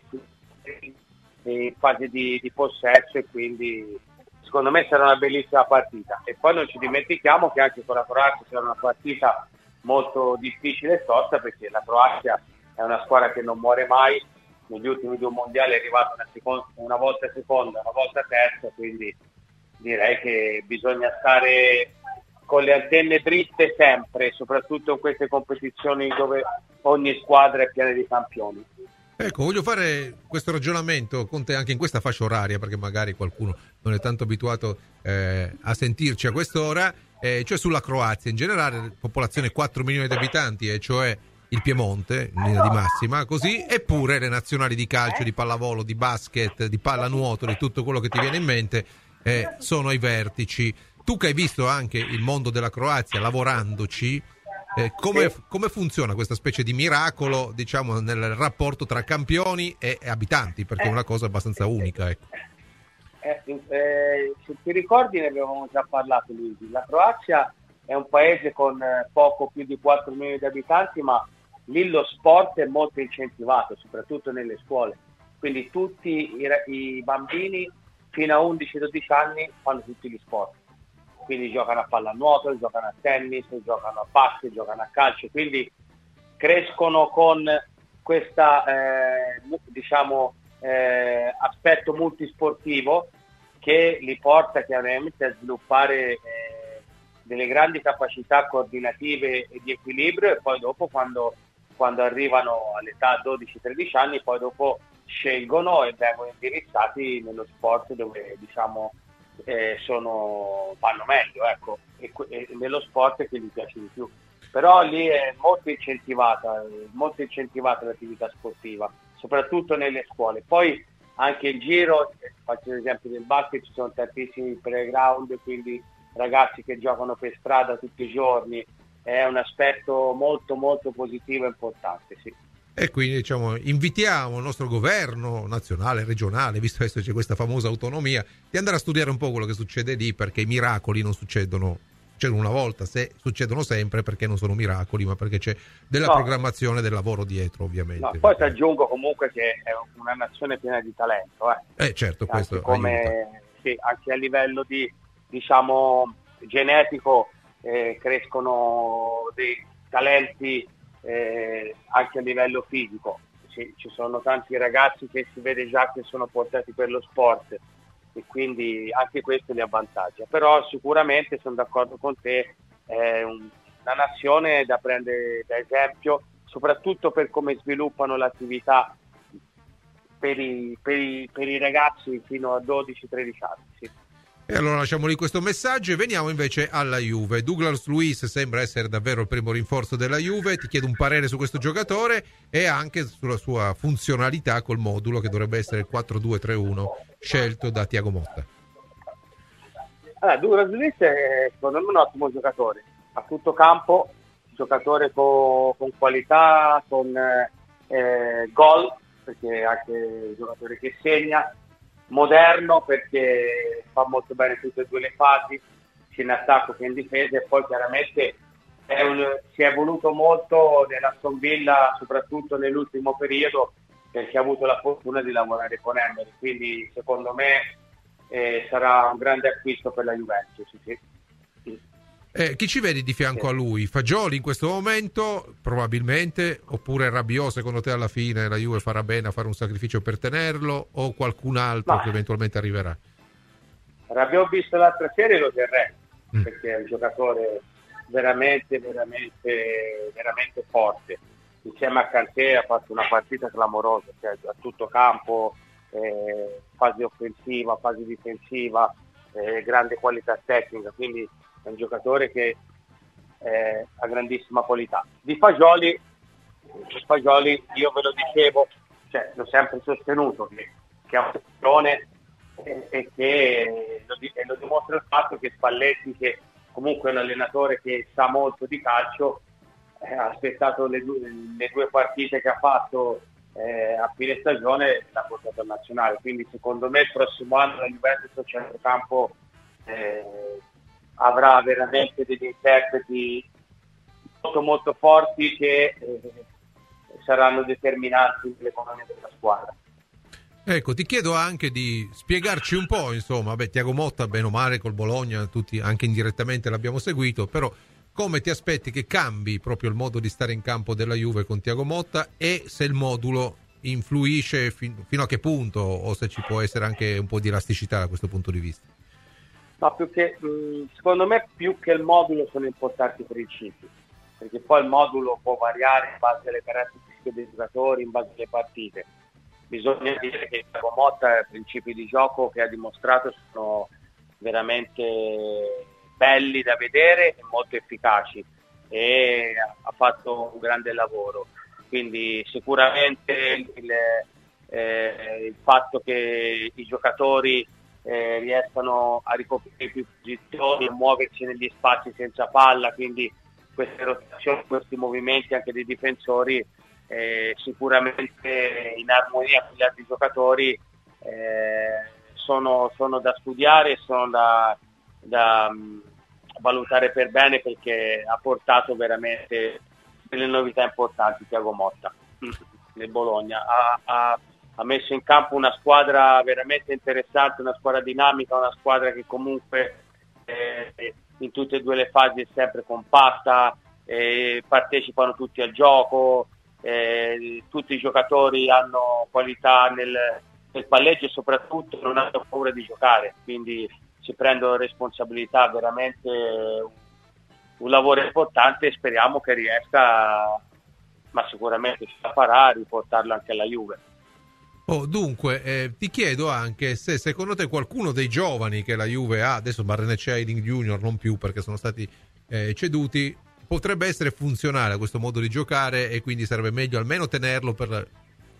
in fase di, di possesso, e quindi secondo me sarà una bellissima partita. E poi non ci dimentichiamo che anche con la Croazia sarà una partita molto difficile e tosta, perché la Croazia è una squadra che non muore mai. Negli ultimi due mondiali è arrivata una, seconda, una volta seconda, una volta terza, quindi direi che bisogna stare con le antenne dritte sempre, soprattutto in queste competizioni dove ogni squadra è piena di campioni. Ecco, voglio fare questo ragionamento con te anche in questa fascia oraria, perché magari qualcuno non è tanto abituato eh, a sentirci a quest'ora, eh, cioè sulla Croazia in generale, popolazione quattro milioni di abitanti, e cioè il Piemonte in linea di massima, così, eppure le nazionali di calcio, di pallavolo, di basket, di pallanuoto, di tutto quello che ti viene in mente, eh, sono ai vertici. Tu che hai visto anche il mondo della Croazia lavorandoci, eh, come, come funziona questa specie di miracolo, diciamo, nel rapporto tra campioni e, e abitanti, perché è una cosa abbastanza unica, ecco. Eh, eh, se ti ricordi ne avevamo già parlato, Luigi. La Croazia è un paese con eh, poco più di quattro milioni di abitanti, ma lì lo sport è molto incentivato, soprattutto nelle scuole. Quindi tutti i, i bambini fino a undici dodici anni fanno tutti gli sport. Quindi giocano a pallanuoto, giocano a tennis, giocano a basket, giocano a calcio. Quindi crescono con questa eh, diciamo eh, aspetto multisportivo che li porta chiaramente a sviluppare eh, delle grandi capacità coordinative e di equilibrio, e poi dopo quando, quando arrivano all'età dodici tredici anni, poi dopo scelgono e vengono indirizzati nello sport dove diciamo eh, sono, vanno meglio, ecco, e, e nello sport che gli piace di più. Però lì è molto incentivata, molto incentivata l'attività sportiva, soprattutto nelle scuole. Poi anche in giro, faccio l'esempio del basket, ci sono tantissimi playground, quindi ragazzi che giocano per strada tutti i giorni, è un aspetto molto molto positivo e importante, sì. E quindi diciamo invitiamo il nostro governo nazionale, regionale, visto che adesso c'è questa famosa autonomia, di andare a studiare un po' quello che succede lì, perché i miracoli non succedono, succedono una volta, se succedono sempre, perché non sono miracoli, ma perché c'è della No. programmazione, del lavoro dietro, ovviamente. No, poi ti aggiungo comunque che è una nazione piena di talento, eh. Eh certo, questo Anche come aiuta. sì, anche a livello di diciamo genetico eh, crescono dei talenti eh, anche a livello fisico. Ci, ci sono tanti ragazzi che si vede già che sono portati per lo sport e quindi anche questo li avvantaggia. Però sicuramente sono d'accordo con te, è un- una nazione da prendere da esempio, soprattutto per come sviluppano l'attività per i, per i, per i ragazzi fino a dodici tredici anni. Sì. E allora lasciamo lì questo messaggio e veniamo invece alla Juve. Douglas Luiz sembra essere davvero il primo rinforzo della Juve. Ti chiedo un parere su questo giocatore e anche sulla sua funzionalità col modulo che dovrebbe essere il quattro due tre uno scelto da Thiago Motta. Allora, Douglas Luiz è secondo me un ottimo giocatore, a tutto campo, giocatore co- con qualità, con eh, gol, perché è anche un giocatore che segna, moderno perché fa molto bene tutte e due le fasi, sia in attacco che in difesa, e poi chiaramente è un, si è evoluto molto nell'Aston Villa, soprattutto nell'ultimo periodo, perché ha avuto la fortuna di lavorare con Emery, quindi secondo me eh, sarà un grande acquisto per la Juventus. Sì, sì. Eh, chi ci vedi di fianco a lui? Fagioli in questo momento probabilmente, oppure Rabiot secondo te alla fine la Juve farà bene a fare un sacrificio per tenerlo, o qualcun altro Ma- che eventualmente arriverà? L'abbiamo visto l'altra serie e lo terrei, Mm. perché è un giocatore veramente, veramente, veramente forte. Insieme a Kanté ha fatto una partita clamorosa, cioè a tutto campo, eh, fase offensiva, fase difensiva, eh, grande qualità tecnica, quindi è un giocatore che eh, ha grandissima qualità. Di Fagioli, di Fagioli io ve lo dicevo, cioè, l'ho sempre sostenuto che, che ha un passione e, e che lo, di- e lo dimostra il fatto che Spalletti, che comunque è un allenatore che sa molto di calcio, eh, ha aspettato le due, le due partite che ha fatto eh, a fine stagione e l'ha portato al nazionale, quindi secondo me il prossimo anno la Juventus a centrocampo eh, avrà veramente degli interpreti molto molto forti che eh, saranno determinanti nell'economia della squadra. Ecco, ti chiedo anche di spiegarci un po', insomma, beh, Thiago Motta, bene o male, col Bologna, tutti anche indirettamente l'abbiamo seguito, però come ti aspetti che cambi proprio il modo di stare in campo della Juve con Thiago Motta, e se il modulo influisce fin- fino a che punto, o se ci può essere anche un po' di elasticità da questo punto di vista? No, più che, mh, secondo me più che il modulo sono importanti i principi, perché poi il modulo può variare in base alle caratteristiche dei giocatori, in base alle partite. Bisogna dire che Thiago Motta, i principi di gioco che ha dimostrato sono veramente belli da vedere e molto efficaci, e ha fatto un grande lavoro. Quindi sicuramente il, eh, il fatto che i giocatori eh, riescano a ricoprire più posizioni, a muoversi negli spazi senza palla, quindi queste rotazioni, questi movimenti anche dei difensori, eh, sicuramente in armonia con gli altri giocatori eh, sono, sono da studiare e sono da, da mh, valutare per bene, perché ha portato veramente delle novità importanti Thiago Motta nel Bologna. Ha, ha, ha messo in campo una squadra veramente interessante, una squadra dinamica, una squadra che comunque eh, in tutte e due le fasi è sempre compatta, eh, partecipano tutti al gioco, eh, tutti i giocatori hanno qualità nel, nel palleggio e soprattutto non hanno paura di giocare, quindi si prendono responsabilità, veramente un, un lavoro importante, e speriamo che riesca, ma sicuramente ce la farà, a riportarlo anche alla Juve. Oh, dunque, eh, ti chiedo anche se secondo te qualcuno dei giovani che la Juve ha, adesso Barrenechea e Eiling Junior non più perché sono stati eh, ceduti, potrebbe essere funzionale a questo modo di giocare, e quindi sarebbe meglio almeno tenerlo per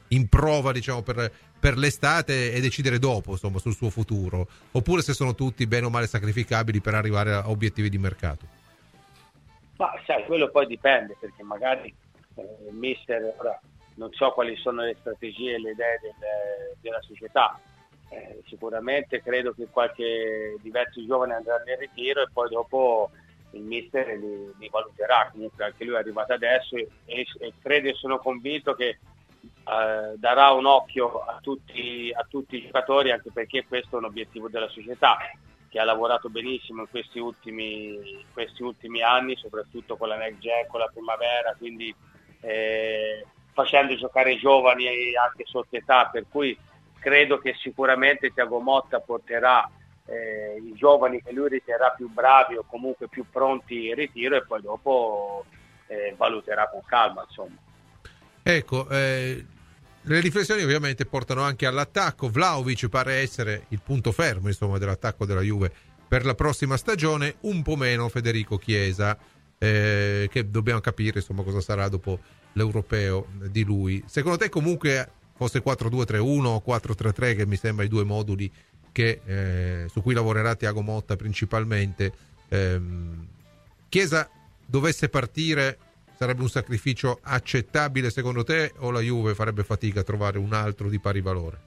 in prova, diciamo, per, per l'estate e decidere dopo, insomma, sul suo futuro, oppure se sono tutti bene o male sacrificabili per arrivare a obiettivi di mercato? Ma sai, quello poi dipende, perché magari eh, il mister, ora non so quali sono le strategie e le idee del, della società, eh, sicuramente credo che qualche diversi giovani andranno in ritiro e poi dopo il mister li, li valuterà. Comunque anche lui è arrivato adesso e, e, e credo e sono convinto che eh, darà un occhio a tutti, a tutti i giocatori, anche perché questo è un obiettivo della società, che ha lavorato benissimo in questi ultimi, in questi ultimi anni, soprattutto con la Next Gen, con la primavera, quindi eh, facendo giocare i giovani anche sotto età, per cui credo che sicuramente Thiago Motta porterà eh, i giovani che lui riterrà più bravi o comunque più pronti in ritiro e poi dopo eh, valuterà con calma, insomma. Ecco, eh, le riflessioni ovviamente portano anche all'attacco. Vlahovic pare essere il punto fermo, insomma, dell'attacco della Juve per la prossima stagione, un po' meno Federico Chiesa, eh, che dobbiamo capire, insomma, cosa sarà dopo l'europeo di lui. Secondo te comunque fosse quattro due tre uno o quattro tre tre, che mi sembra i due moduli che, eh, su cui lavorerà Thiago Motta principalmente, ehm, Chiesa dovesse partire, sarebbe un sacrificio accettabile secondo te, o la Juve farebbe fatica a trovare un altro di pari valore?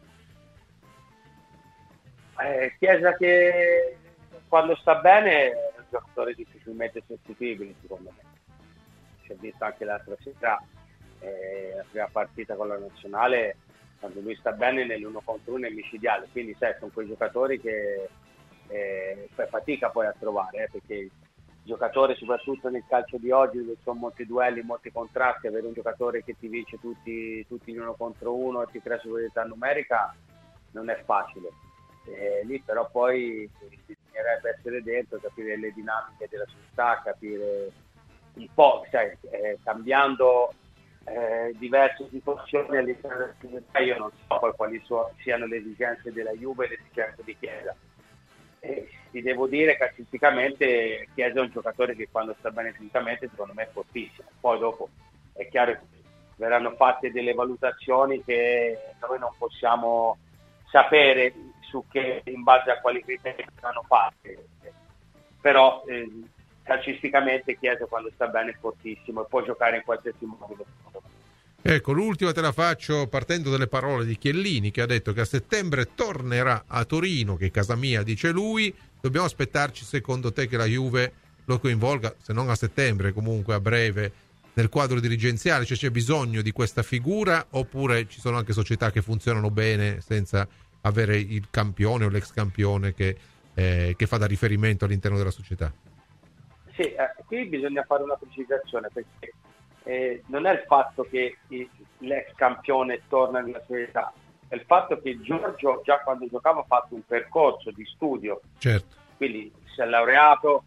Eh, Chiesa che quando sta bene è un giocatore difficilmente sostituibile, secondo me. Si è visto anche l'altra sera, eh, la prima partita con la nazionale, quando lui sta bene nell'uno contro uno è micidiale, quindi sai, sono quei giocatori che eh, fai fatica poi a trovare, eh, perché il giocatore, soprattutto nel calcio di oggi dove ci sono molti duelli, molti contrasti, avere un giocatore che ti vince tutti, tutti in uno contro uno e ti crea superiorità numerica non è facile. Eh, lì però poi bisognerebbe essere dentro, capire le dinamiche della società, capire un po', sai, eh, cambiando eh, diverse situazioni all'interno della società. Io non so poi quali so, siano le esigenze della Juve e le esigenze di Chiesa. Eh, ti devo dire che calcisticamente Chiesa è un giocatore che quando sta bene fisicamente secondo me è fortissimo. Poi dopo è chiaro che verranno fatte delle valutazioni che noi non possiamo sapere su che, in base a quali criteri saranno fatte, però eh, calcisticamente Chiesa quando sta bene è fortissimo e può giocare in qualsiasi modo. Ecco, l'ultima te la faccio partendo dalle parole di Chiellini, che ha detto che a settembre tornerà a Torino, che è casa mia, dice lui. Dobbiamo aspettarci, secondo te, che la Juve lo coinvolga, se non a settembre, comunque a breve, nel quadro dirigenziale? Cioè, c'è bisogno di questa figura, oppure ci sono anche società che funzionano bene senza avere il campione o l'ex campione che, eh, che fa da riferimento all'interno della società? Sì, eh, qui bisogna fare una precisazione, perché eh, non è il fatto che il, l'ex campione torna nella società, è il fatto che Giorgio già quando giocava ha fatto un percorso di studio, certo, quindi si è laureato,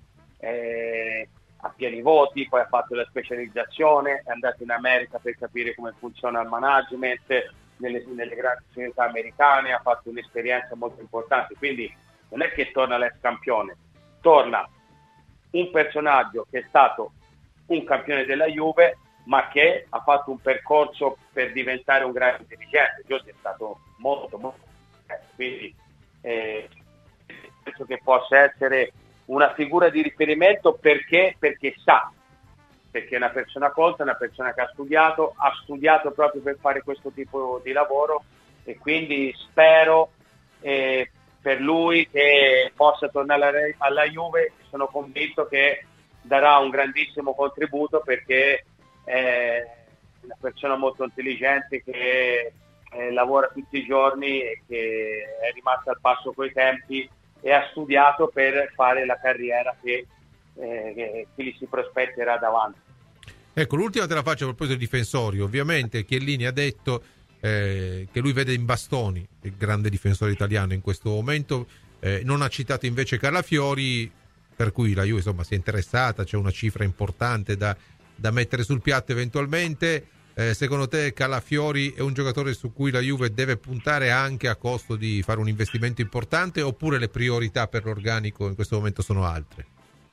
eh, a pieni voti, poi ha fatto la specializzazione, è andato in America per capire come funziona il management nelle, nelle grandi società americane, ha fatto un'esperienza molto importante, quindi non è che torna l'ex campione, torna un personaggio che è stato un campione della Juve, ma che ha fatto un percorso per diventare un grande dirigente. Giorgio è stato molto molto quindi eh, penso che possa essere una figura di riferimento, perché perché sa, perché è una persona colta, una persona che ha studiato, ha studiato proprio per fare questo tipo di lavoro, e quindi spero eh, per lui che possa tornare alla, alla Juve. Sono convinto che darà un grandissimo contributo, perché è una persona molto intelligente che eh, lavora tutti i giorni e che è rimasta al passo coi tempi e ha studiato per fare la carriera che, eh, che, che gli si prospetterà davanti. Ecco, l'ultima te la faccio a proposito dei difensori. Ovviamente Chiellini ha detto eh, che lui vede in Bastoni il grande difensore italiano in questo momento, eh, non ha citato invece Calafiori, per cui la Juve insomma si è interessata, c'è una cifra importante da, da mettere sul piatto eventualmente. Eh, secondo te Calafiori è un giocatore su cui la Juve deve puntare anche a costo di fare un investimento importante, oppure le priorità per l'organico in questo momento sono altre?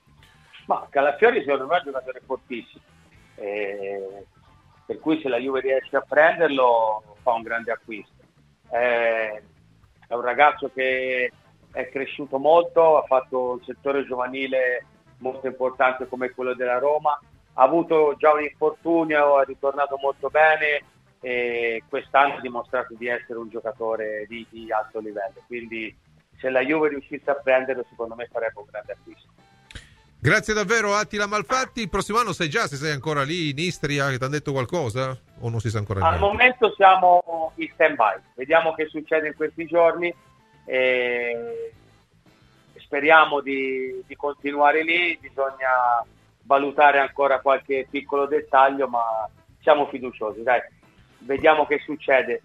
Ma Calafiori secondo me è un giocatore fortissimo, eh, per cui se la Juve riesce a prenderlo fa un grande acquisto. Eh, è un ragazzo che è cresciuto molto, ha fatto un settore giovanile molto importante come quello della Roma, ha avuto già un infortunio, è ritornato molto bene e quest'anno ha dimostrato di essere un giocatore di, di alto livello, quindi se la Juve riuscisse a prenderlo secondo me farebbe un grande acquisto. Grazie davvero Attila Malfatti. Il prossimo anno sai già se sei ancora lì in Istria, che ti hanno detto qualcosa o non si sa ancora Al niente? momento siamo in stand by, vediamo che succede in questi giorni e speriamo di, di continuare lì, bisogna valutare ancora qualche piccolo dettaglio, ma siamo fiduciosi, dai, vediamo che succede.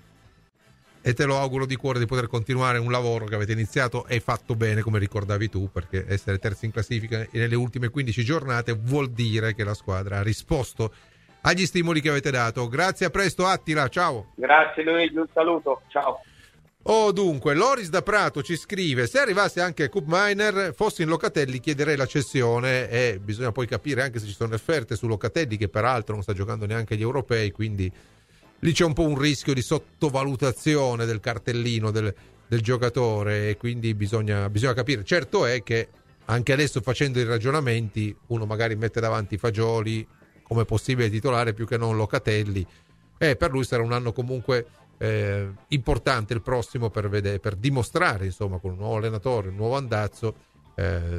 E te lo auguro di cuore di poter continuare un lavoro che avete iniziato e fatto bene, come ricordavi tu, perché essere terzi in classifica nelle ultime quindici giornate vuol dire che la squadra ha risposto agli stimoli che avete dato. Grazie, a presto Attila, ciao. Grazie Luigi, un saluto, ciao. Oh, dunque, Loris da Prato ci scrive: se arrivasse anche Cup Miner, fossi in Locatelli chiederei la cessione, e bisogna poi capire anche se ci sono offerte su Locatelli, che peraltro non sta giocando neanche gli europei, quindi lì c'è un po' un rischio di sottovalutazione del cartellino del, del giocatore, e quindi bisogna, bisogna capire. Certo è che anche adesso, facendo i ragionamenti, uno magari mette davanti Fagioli come possibile titolare più che non Locatelli, e per lui sarà un anno comunque eh, importante il prossimo per, vedere, per dimostrare, insomma, con un nuovo allenatore, un nuovo andazzo, eh,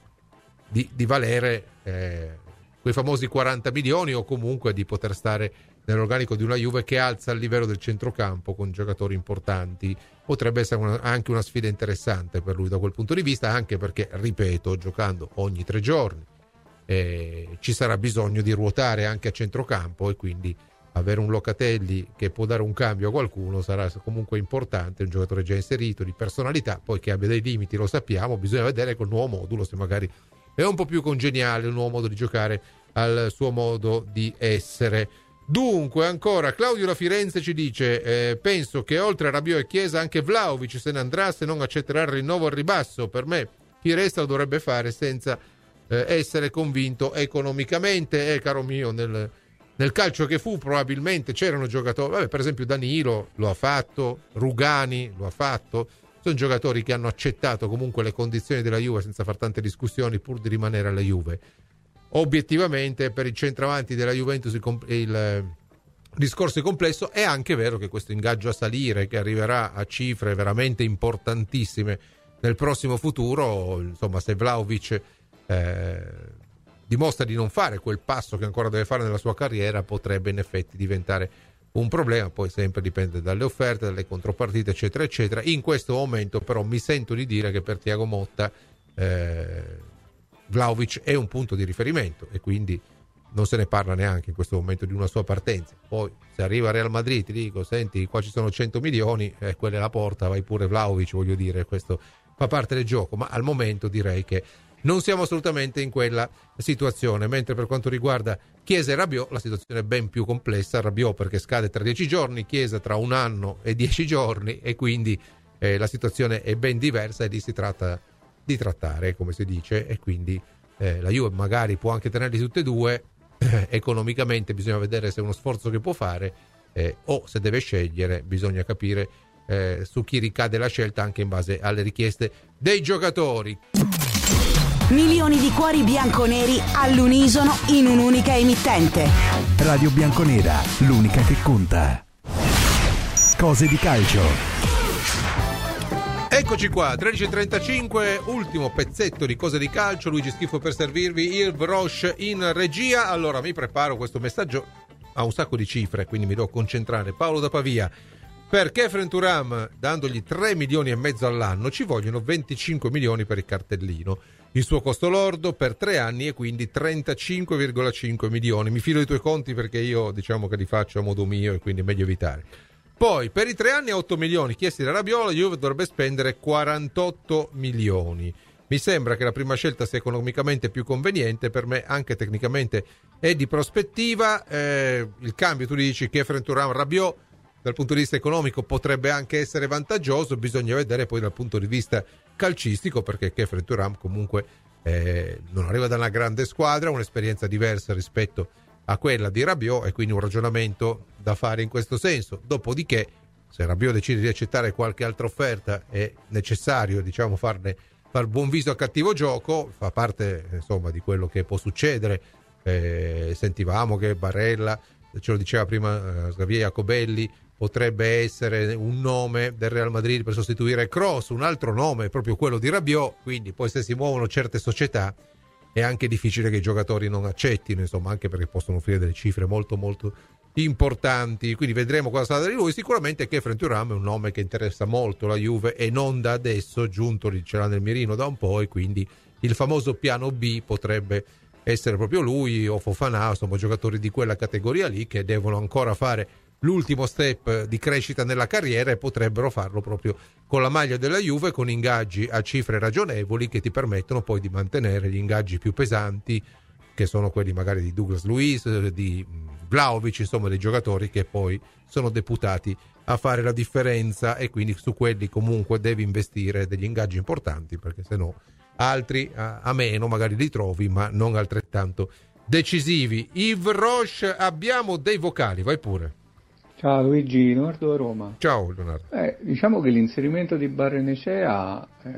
di, di valere eh, quei famosi quaranta milioni, o comunque di poter stare nell'organico di una Juve che alza il livello del centrocampo con giocatori importanti. Potrebbe essere una, anche una sfida interessante per lui da quel punto di vista, anche perché, ripeto, giocando ogni tre giorni eh, ci sarà bisogno di ruotare anche a centrocampo, e quindi avere un Locatelli che può dare un cambio a qualcuno sarà comunque importante, un giocatore già inserito, di personalità, poi che abbia dei limiti lo sappiamo, bisogna vedere col nuovo modulo se magari è un po' più congeniale, un nuovo modo di giocare al suo modo di essere. Dunque, ancora Claudio da Firenze ci dice eh, penso che oltre a Rabiot e Chiesa anche Vlahovic se ne andrà se non accetterà il rinnovo al ribasso. Per me chi resta lo dovrebbe fare senza eh, essere convinto economicamente. Eh, caro mio, nel, nel calcio che fu probabilmente c'erano giocatori, vabbè, per esempio Danilo lo ha fatto, Rugani lo ha fatto, sono giocatori che hanno accettato comunque le condizioni della Juve senza far tante discussioni pur di rimanere alla Juve. Obiettivamente per il centravanti della Juventus il, il discorso è complesso. È anche vero che questo ingaggio a salire, che arriverà a cifre veramente importantissime nel prossimo futuro, insomma, se Vlahovic eh, dimostra di non fare quel passo che ancora deve fare nella sua carriera, potrebbe in effetti diventare un problema. Poi sempre dipende dalle offerte, dalle contropartite, eccetera eccetera. In questo momento però mi sento di dire che per Thiago Motta eh, Vlahovic è un punto di riferimento, e quindi non se ne parla neanche in questo momento di una sua partenza. Poi se arriva a Real Madrid ti dico senti, qua ci sono cento milioni, eh, quella è la porta, vai pure Vlahovic, voglio dire, questo fa parte del gioco, ma al momento direi che non siamo assolutamente in quella situazione. Mentre per quanto riguarda Chiesa e Rabiot la situazione è ben più complessa. Rabiot perché scade tra dieci giorni, Chiesa tra un anno e dieci giorni, e quindi eh, la situazione è ben diversa, e lì si tratta di trattare, come si dice, e quindi eh, la Juve magari può anche tenerli tutti e due, eh, economicamente bisogna vedere se è uno sforzo che può fare, eh, o se deve scegliere bisogna capire eh, su chi ricade la scelta anche in base alle richieste dei giocatori. Milioni di cuori bianconeri all'unisono in un'unica emittente. Radio Bianconera, l'unica che conta. Cose di calcio. Eccoci qua, tredici e trentacinque, ultimo pezzetto di Cose di calcio. Luigi Schifo per servirvi, il Broche in regia. Allora mi preparo, questo messaggio ha un sacco di cifre, quindi mi devo concentrare. Paolo da Pavia: per Khéphren Thuram, dandogli tre milioni e mezzo all'anno, ci vogliono venticinque milioni per il cartellino. Il suo costo lordo per tre anni è quindi trentacinque virgola cinque milioni. Mi fido dei tuoi conti perché io diciamo che li faccio a modo mio, e quindi è meglio evitare. Poi per i tre anni a otto milioni chiesti da Rabiot, la Juve dovrebbe spendere quarantotto milioni. Mi sembra che la prima scelta sia economicamente più conveniente, per me anche tecnicamente è di prospettiva. Eh, il cambio, tu dici, Khéphren Thuram Rabiot, dal punto di vista economico potrebbe anche essere vantaggioso, bisogna vedere poi dal punto di vista calcistico, perché Khéphren Thuram comunque eh, non arriva da una grande squadra, un'esperienza diversa rispetto a quella di Rabiot, e quindi un ragionamento da fare in questo senso. Dopodiché, se Rabiot decide di accettare qualche altra offerta, è necessario, diciamo, farne far buon viso a cattivo gioco, fa parte insomma di quello che può succedere. Eh, sentivamo che Barella, ce lo diceva prima eh, Xavier Jacobelli, potrebbe essere un nome del Real Madrid per sostituire Kroos, un altro nome è proprio quello di Rabiot, quindi poi se si muovono certe società è anche difficile che i giocatori non accettino, insomma, anche perché possono offrire delle cifre molto molto importanti, quindi vedremo cosa sarà di lui. Sicuramente Khéphren Thuram è un nome che interessa molto la Juve e non da adesso, giunto ce l'ha nel mirino da un po', e quindi il famoso piano B potrebbe essere proprio lui o Fofana, insomma giocatori di quella categoria lì che devono ancora fare l'ultimo step di crescita nella carriera e potrebbero farlo proprio con la maglia della Juve, con ingaggi a cifre ragionevoli che ti permettono poi di mantenere gli ingaggi più pesanti, che sono quelli magari di Douglas Luiz, di Vlahovic, insomma dei giocatori che poi sono deputati a fare la differenza, e quindi su quelli comunque devi investire degli ingaggi importanti, perché se no altri a, a meno magari li trovi, ma non altrettanto decisivi. Yves Roche, abbiamo dei vocali, vai pure. Ciao Luigi, Leonardo da Roma. Ciao Leonardo. Eh, diciamo che l'inserimento di Barrenechea eh,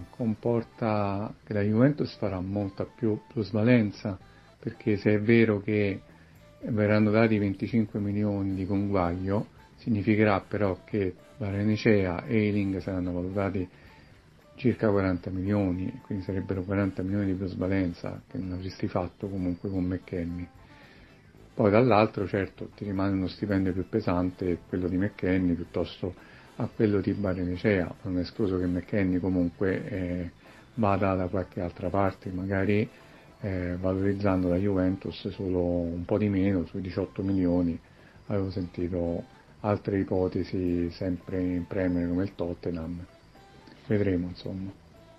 comporta che la Juventus farà molta più plusvalenza, perché se è vero che verranno dati venticinque milioni di conguaglio, significherà però che Barrenechea e Ayling saranno valutati circa quaranta milioni, quindi sarebbero quaranta milioni di plusvalenza che non avresti fatto comunque con McKennie. Poi dall'altro certo ti rimane uno stipendio più pesante, quello di McKennie piuttosto a quello di Barrenechea. Non è escluso che McKennie comunque eh, vada da qualche altra parte, magari eh, valorizzando la Juventus solo un po' di meno, sui diciotto milioni. Avevo sentito altre ipotesi sempre in Premier come il Tottenham. Vedremo, insomma.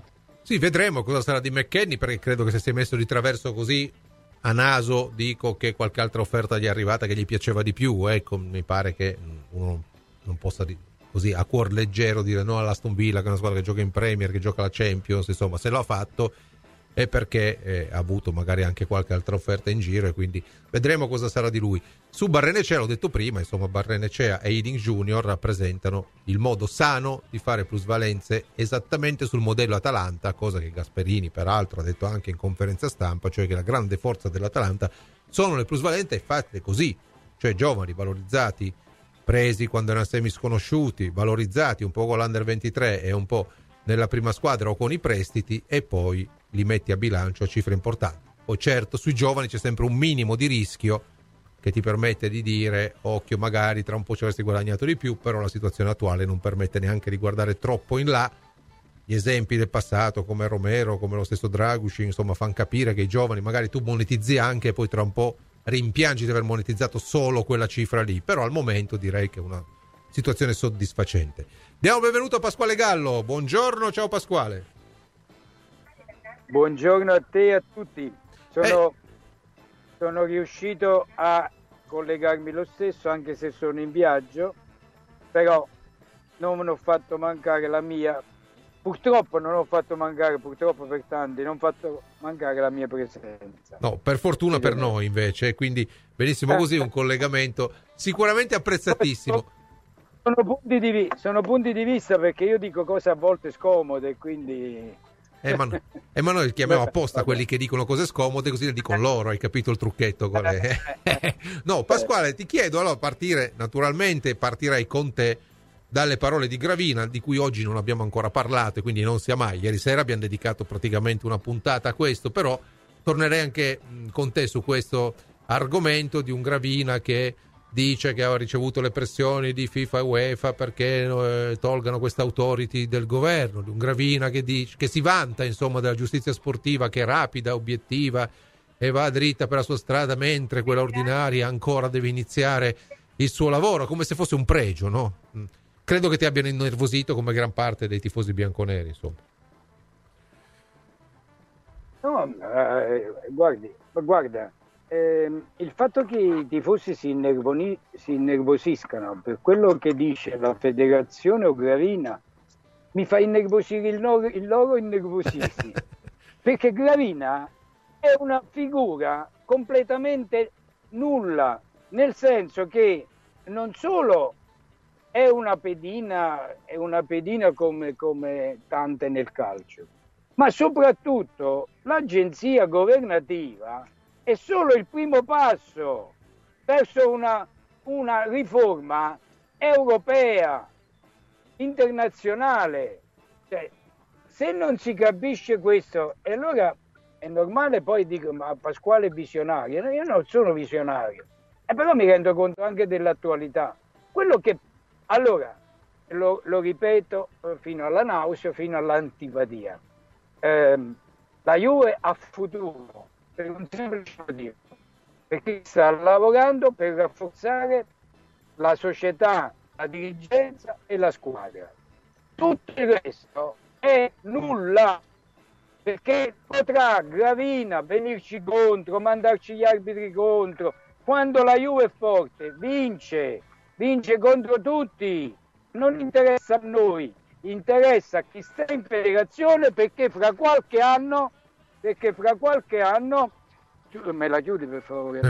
Sì, vedremo cosa sarà di McKennie, perché credo che se si è messo di traverso così a naso, dico che qualche altra offerta gli è arrivata che gli piaceva di più. Ecco, mi pare che uno non possa di, così a cuor leggero dire no all'Aston Villa, che è una squadra che gioca in Premier, che gioca la Champions, insomma, se l'ha fatto è perché eh, ha avuto magari anche qualche altra offerta in giro, e quindi vedremo cosa sarà di lui. Su Barrenechea, l'ho detto prima, insomma, Barrenechea e Ayling Junior rappresentano il modo sano di fare plusvalenze esattamente sul modello Atalanta, cosa che Gasperini peraltro ha detto anche in conferenza stampa, cioè che la grande forza dell'Atalanta sono le plusvalenze fatte così, cioè giovani valorizzati, presi quando erano semi sconosciuti, valorizzati un po' con l'Under ventitré e un po' nella prima squadra o con i prestiti, e poi li metti a bilancio a cifre importanti. Poi certo sui giovani c'è sempre un minimo di rischio che ti permette di dire occhio, magari tra un po' ci avresti guadagnato di più, però la situazione attuale non permette neanche di guardare troppo in là. Gli esempi del passato come Romero, come lo stesso Dragusin, insomma, fanno capire che i giovani magari tu monetizzi anche e poi tra un po' rimpiangi di aver monetizzato solo quella cifra lì, però al momento direi che è una situazione soddisfacente. Diamo benvenuto a Pasquale Gallo. Buongiorno, ciao Pasquale. Buongiorno a te e a tutti. Sono, eh. sono riuscito a collegarmi lo stesso, anche se sono in viaggio, però non me ne ho fatto mancare la mia. Purtroppo non ho fatto mancare, purtroppo per tanti, non ho fatto mancare la mia presenza. No, per fortuna per noi invece, quindi benissimo così, un collegamento sicuramente apprezzatissimo. Sono punti di vista, sono punti di vista perché io dico cose a volte scomode, quindi... Eh, ma, no, eh, ma noi chiamiamo apposta quelli che dicono cose scomode, così le dicono loro, hai capito il trucchetto? Con le... No, Pasquale, ti chiedo, allora, partire, naturalmente partirei con te dalle parole di Gravina, di cui oggi non abbiamo ancora parlato e quindi non sia mai. Ieri sera abbiamo dedicato praticamente una puntata a questo, però tornerei anche con te su questo argomento di un Gravina che dice che ha ricevuto le pressioni di FIFA e UEFA perché eh, tolgano questa authority del governo, di un Gravina che, dice, che si vanta insomma della giustizia sportiva, che è rapida, obiettiva e va dritta per la sua strada, mentre quella ordinaria ancora deve iniziare il suo lavoro, come se fosse un pregio, no? Credo che ti abbiano innervosito come gran parte dei tifosi bianconeri, insomma. No, eh, guardi, guarda, eh, il fatto che i tifosi si, innervoni, si innervosiscano per quello che dice la federazione o Gravina mi fa innervosire il loro, il loro innervosirsi perché Gravina è una figura completamente nulla, nel senso che non solo è una pedina, è una pedina come, come tante nel calcio, ma soprattutto l'agenzia governativa è solo il primo passo verso una, una riforma europea, internazionale. Cioè, se non si capisce questo, e allora è normale poi dico, ma Pasquale è visionario. Io non sono visionario, e però mi rendo conto anche dell'attualità. Quello che, allora, lo, lo ripeto fino alla nausea, fino all'antipatia, ehm, la Juve ha futuro per un semplice motivo, perché sta lavorando per rafforzare la società, la dirigenza e la squadra. Tutto il resto è nulla, perché potrà Gravina venirci contro, mandarci gli arbitri contro. Quando la Juve è forte, vince, vince contro tutti. Non interessa a noi, interessa a chi sta in federazione, perché fra qualche anno, perché fra qualche anno, me la chiudi per favore,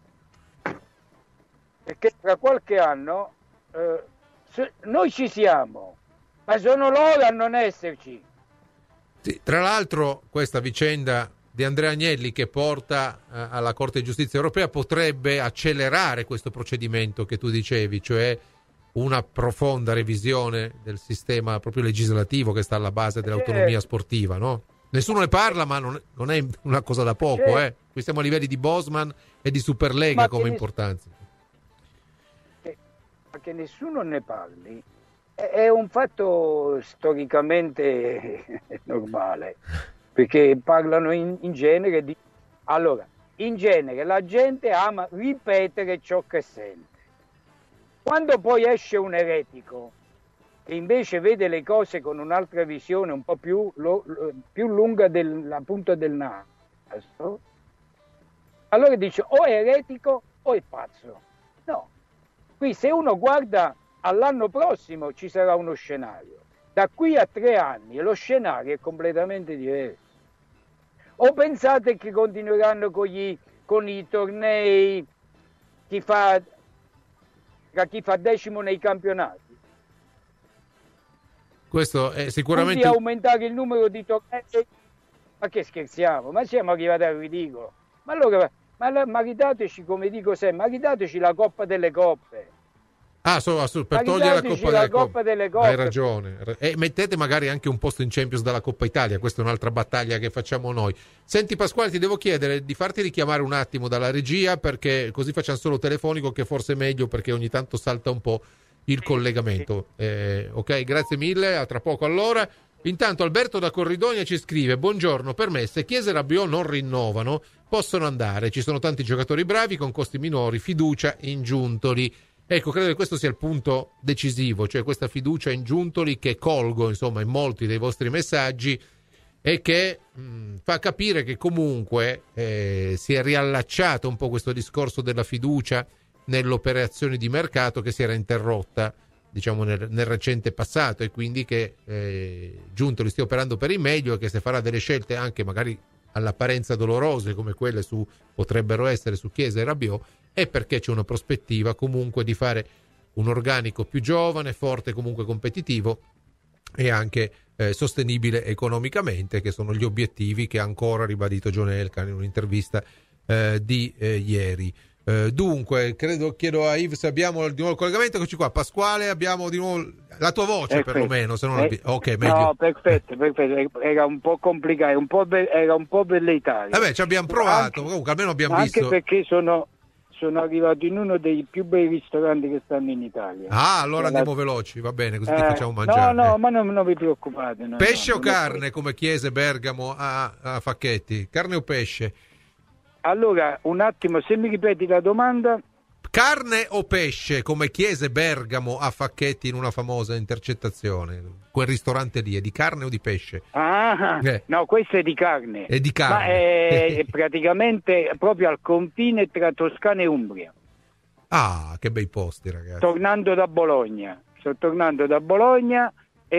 perché fra qualche anno eh, se, noi ci siamo, ma sono loro a non esserci. Sì, tra l'altro questa vicenda di Andrea Agnelli che porta eh, alla Corte di Giustizia Europea potrebbe accelerare questo procedimento che tu dicevi, cioè una profonda revisione del sistema proprio legislativo che sta alla base dell'autonomia sportiva, no? Nessuno ne parla, ma non, non è una cosa da poco, eh. Qui siamo a livelli di Bosman e di Superlega come importanza. Ma che nessuno ne parli è un fatto storicamente normale, perché parlano in, in genere di... Allora, in genere la gente ama ripetere ciò che sente. Quando poi esce un eretico che invece vede le cose con un'altra visione un po' più, lo, più lunga della punta del naso, allora dice o è eretico o è pazzo. No, qui se uno guarda all'anno prossimo ci sarà uno scenario, da qui a tre anni lo scenario è completamente diverso. O pensate che continueranno con, gli, con i tornei, chi fa, chi fa decimo nei campionati? Questo è sicuramente... Quindi aumentare il numero di tornei, ma che scherziamo, ma siamo arrivati al ridicolo. Ma allora, ma, ma ridateci, come dico sempre, ma ridateci la Coppa delle Coppe. Ah, so, so, per togliere la Coppa, la delle, Coppa Coppe. delle Coppe. Hai ragione. E mettete magari anche un posto in Champions dalla Coppa Italia, questa è un'altra battaglia che facciamo noi. Senti Pasquale, ti devo chiedere di farti richiamare un attimo dalla regia, perché così facciamo solo telefonico, che forse è meglio, perché ogni tanto salta un po' il collegamento. Eh, ok, grazie mille, a tra poco allora. Intanto Alberto da Corridonia ci scrive: buongiorno, per me se Chiesa e Rabiot non rinnovano possono andare, ci sono tanti giocatori bravi con costi minori, fiducia in Giuntoli. Ecco, credo che questo sia il punto decisivo, cioè questa fiducia in Giuntoli che colgo insomma in molti dei vostri messaggi e che mh, fa capire che comunque eh, si è riallacciato un po' questo discorso della fiducia nell'operazione di mercato che si era interrotta, diciamo, nel, nel recente passato, e quindi che eh, Giuntoli stia operando per il meglio e che se farà delle scelte anche magari all'apparenza dolorose come quelle su potrebbero essere su Chiesa e Rabiot, è perché c'è una prospettiva comunque di fare un organico più giovane, forte, comunque competitivo e anche eh, sostenibile economicamente, che sono gli obiettivi che ha ancora ribadito John Elkann in un'intervista eh, di eh, ieri. Eh, dunque, credo, chiedo a Yves se abbiamo di nuovo il collegamento. Eccoci qua, Pasquale, abbiamo di nuovo la tua voce, perfetto. Perlomeno, se non eh, la... ok, meglio. No, perfetto, perfetto, era un po' complicato, un po' be- era un po' per l'Italia. Vabbè, ci abbiamo provato, anche, comunque almeno abbiamo anche visto. Anche perché sono, sono arrivato in uno dei più bei ristoranti che stanno in Italia. Ah, allora la... andiamo veloci, va bene, così eh, ti facciamo mangiare. No, no, eh. ma non, non vi preoccupate. No, pesce no, o carne, come Chiesa Bergamo a, a Facchetti? Carne o pesce? Allora, un attimo, se mi ripeti la domanda... Carne o pesce, come Chiesa Bergamo a Facchetti in una famosa intercettazione? Quel ristorante lì è di carne o di pesce? Ah, eh. No, questo è di carne. È di carne. Ma è, è praticamente proprio al confine tra Toscana e Umbria. Ah, che bei posti, ragazzi. Tornando da Bologna. Sto tornando da Bologna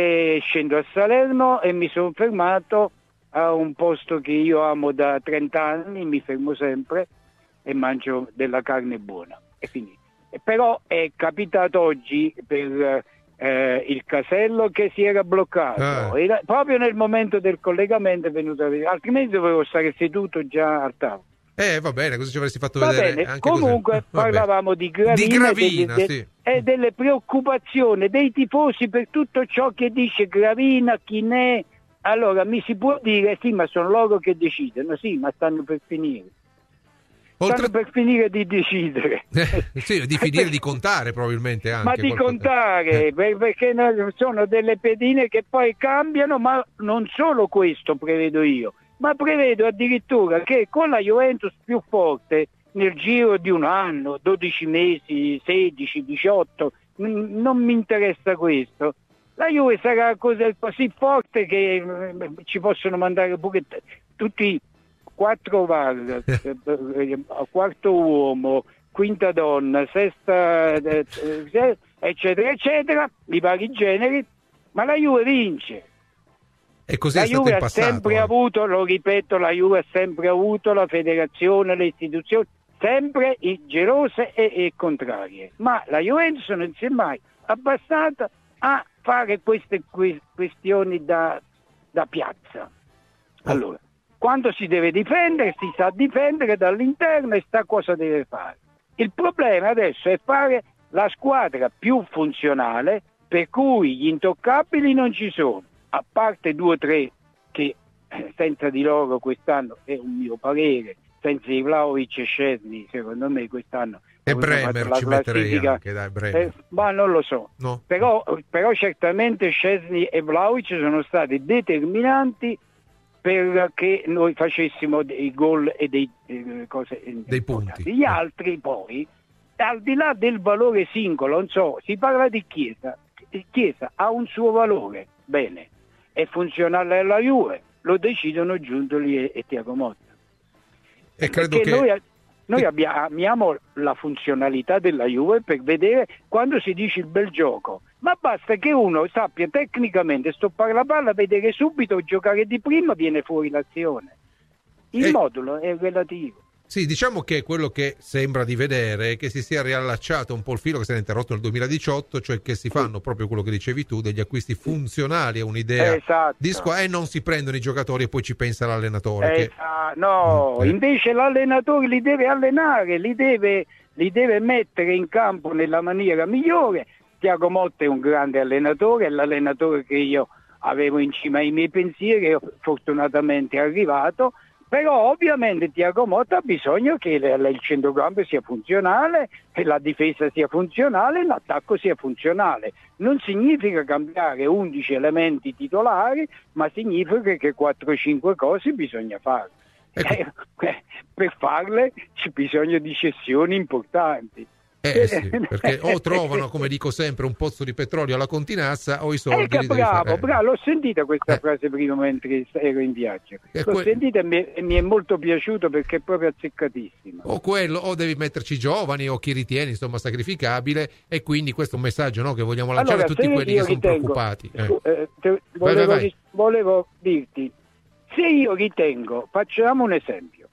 e scendo a Salerno e mi sono fermato a un posto che io amo da trenta anni, mi fermo sempre, e mangio della carne buona. E quindi, però è capitato oggi per eh, il casello che si era bloccato, Ah. era, proprio nel momento del collegamento è venuto a vedere, altrimenti dovevo stare seduto già al tavolo. Eh, va bene, così ci avresti fatto Va vedere bene, anche comunque così. Va bene. parlavamo di Gravina, Di Gravina, delle, sì. e delle preoccupazioni dei tifosi per tutto ciò che dice Gravina, chi ne. Allora mi si può dire sì, ma sono loro che decidono, sì, ma stanno per finire. Stanno per finire di decidere. Sì, di finire di contare probabilmente anche. Ma di qualcosa. contare, per- perché no- sono delle pedine che poi cambiano, ma non solo questo prevedo io, ma prevedo addirittura che con la Juventus più forte nel giro di un anno, dodici mesi, sedici, diciotto, n- non mi interessa questo. La Juve sarà così, così forte che eh, ci possono mandare pure t- tutti quattro VAR, eh, eh, quarto uomo, quinta donna, sesta, eh, eh, eccetera, eccetera, i vari generi, ma la Juve vince. E così La è stato Juve in ha passato. sempre eh. avuto, lo ripeto, la Juve ha sempre avuto la federazione, le istituzioni, sempre i- gelose e, e contrarie, ma la Juventus non si è mai abbassata a fare queste que- questioni da, da piazza. Allora, quando si deve difendere, si sa difendere dall'interno e sa cosa deve fare. Il problema adesso è fare la squadra più funzionale, per cui gli intoccabili non ci sono, a parte due o tre che eh, senza di loro quest'anno, è un mio parere, senza i Vlahovic e Szczesny, secondo me quest'anno E avrebbero fatto Bremer la ci metterei classifica. anche, dai, Bremer. Eh, ma non lo so. No. Però, però certamente Szczesny e Vlahovic sono stati determinanti perché noi facessimo dei gol e dei, eh, cose Dei punti. Gli altri poi, al di là del valore singolo, non so, si parla di Chiesa. Chiesa ha un suo valore, bene, è funzionale alla Juve, lo decidono Giuntoli e, e Thiago Motta. E credo Perché che... noi, noi abbiamo, amiamo la funzionalità della Juve per vedere quando si dice il bel gioco, ma basta che uno sappia tecnicamente stoppare la palla, vedere subito, giocare di prima, viene fuori l'azione. Il E- modulo è relativo. Sì, diciamo che quello che sembra di vedere è che si sia riallacciato un po' il filo che si era interrotto nel duemiladiciotto, cioè che si fanno proprio quello che dicevi tu, degli acquisti funzionali a un'idea Esatto. di squadra, e non si prendono i giocatori e poi ci pensa l'allenatore. Eh, che... ah, no, Eh. invece l'allenatore li deve allenare, li deve, li deve mettere in campo nella maniera migliore. Thiago Motta è un grande allenatore, è l'allenatore che io avevo in cima ai miei pensieri e fortunatamente è arrivato. Però ovviamente Thiago Motta ha bisogno che il, il centrocampo sia funzionale, che la difesa sia funzionale, l'attacco sia funzionale. Non significa cambiare undici elementi titolari, ma significa che quattro cinque cose bisogna fare. Eh, eh, per farle c'è bisogno di cessioni importanti. Eh sì, perché o trovano, come dico sempre, un pozzo di petrolio alla Continazza o i soldi Eh, li devi bravo, fare. bravo, l'ho sentita questa Eh. frase prima mentre ero in viaggio. E L'ho que- sentita e mi, e mi è molto piaciuto perché è proprio azzeccatissima. O quello, o devi metterci giovani o chi ritieni insomma sacrificabile, e quindi questo è un messaggio, no, che vogliamo lanciare Allora, a tutti se quelli io che sono ritengo- preoccupati. Eh. Scu- eh, te- Vai, volevo, vai, vai. ris- volevo dirti, se io ritengo, facciamo un esempio,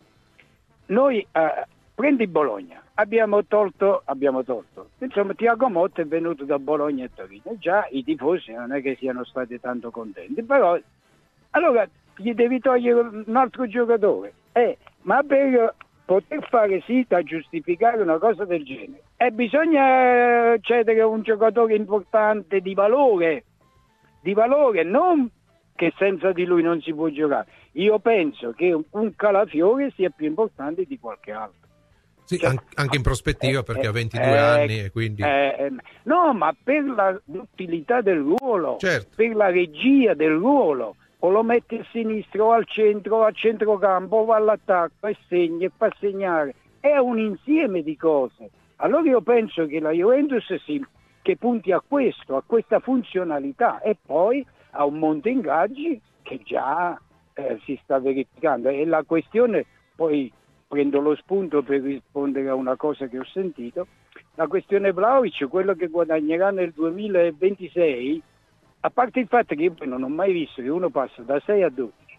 noi eh, prendi Bologna, abbiamo tolto, abbiamo tolto, insomma Thiago Motta è venuto da Bologna a Torino, già i tifosi non è che siano stati tanto contenti, però allora gli devi togliere un altro giocatore, eh, ma per poter fare sì da giustificare una cosa del genere, e bisogna eh, cedere un giocatore importante di valore, di valore, non che senza di lui non si può giocare. Io penso che un- un Calafiore sia più importante di qualche altro. Sì, Cioè, an- anche in prospettiva, perché ha ventidue eh, anni e quindi... eh, eh, no, ma per la- l'utilità del ruolo, Certo. per la regia del ruolo, o lo metti a sinistra o al centro o a centrocampo o va all'attacco e segna e fa segnare. È un insieme di cose. Allora io penso che la Juventus sì, che punti a questo, a questa funzionalità, e poi a un monte ingaggi che già eh, si sta verificando. E la questione, poi prendo lo spunto per rispondere a una cosa che ho sentito, la questione Vlahovic, quello che guadagnerà nel duemilaventisei, a parte il fatto che io poi non ho mai visto che uno passa da sei a dodici, boh,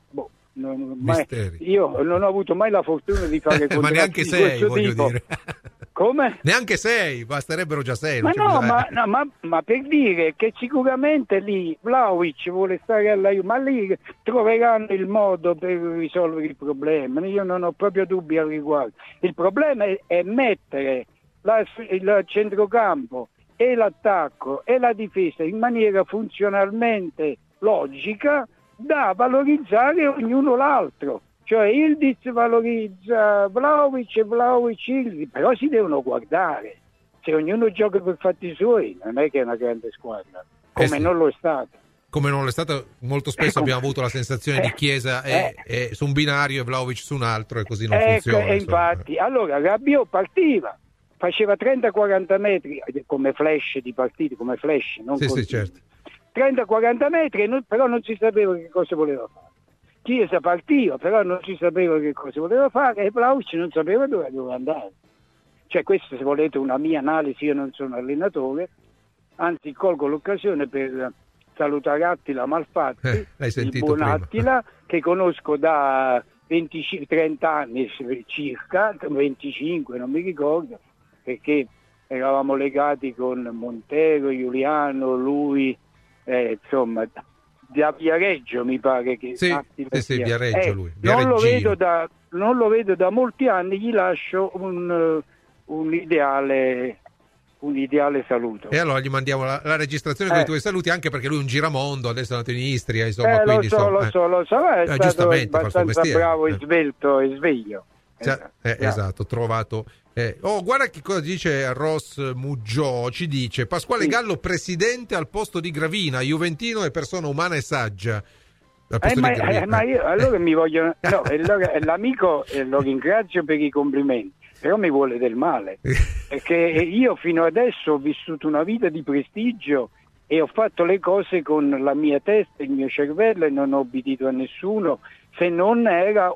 non, mai, io non ho avuto mai la fortuna di fare contratti ma neanche di sei, questo voglio tipo. dire. Come? Neanche sei, basterebbero già sei. Ma non no, ci ma, no ma, ma per dire che sicuramente lì Vlahovic vuole stare alla Juve, ma lì troveranno il modo per risolvere il problema. Io non ho proprio dubbi al riguardo. Il problema è, è mettere la, il centrocampo e l'attacco e la difesa in maniera funzionalmente logica da valorizzare ognuno l'altro. Cioè Ildiz valorizza Vlahovic e Vlahovic Ildiz, però si devono guardare. Se ognuno gioca per fatti suoi, non è che è una grande squadra, come eh sì. non lo è stata. Come non lo è stato, molto spesso eh, abbiamo avuto la sensazione di Chiesa eh, è, è su un binario e Vlahovic su un altro e così non ecco, funziona. E infatti, allora Rabiot partiva, faceva trenta quaranta metri come flash di partite, come flash, non sì, così. Sì, certo. trenta quaranta metri, non, però non si sapeva che cosa voleva fare. Chiesa partiva, però non si sapeva che cosa voleva fare e Vlahovic non sapeva dove doveva andare. Cioè, questa, se volete, una mia analisi, io non sono allenatore, anzi colgo l'occasione per salutare Attila Malfatti, eh, l'hai il buon prima. Attila, che conosco da venticinque, trenta anni circa, venticinque, non mi ricordo, perché eravamo legati con Montero, Giuliano, lui, eh, insomma... da Viareggio mi pare che sì, sì, sì, Viareggio eh, lui non lo vedo da non lo vedo da molti anni, gli lascio un, uh, un ideale un ideale saluto. E allora gli mandiamo la, la registrazione eh. con i tuoi saluti, anche perché lui è un giramondo, adesso è nato in Istria, insomma, eh, quindi lo so, insomma, lo so, lo so, è eh, stato abbastanza bravo e svelto e sveglio. Esatto, eh, esatto, trovato. Eh, oh, guarda che cosa dice Ross Muggio, ci dice Pasquale sì. Gallo presidente al posto di Gravina, juventino e persona umana e saggia. Eh, ma, eh, ma io allora mi voglio no, allora, l'amico eh, lo ringrazio per i complimenti, però mi vuole del male, perché io fino adesso ho vissuto una vita di prestigio e ho fatto le cose con la mia testa, il mio cervello, e non ho obbedito a nessuno, se non era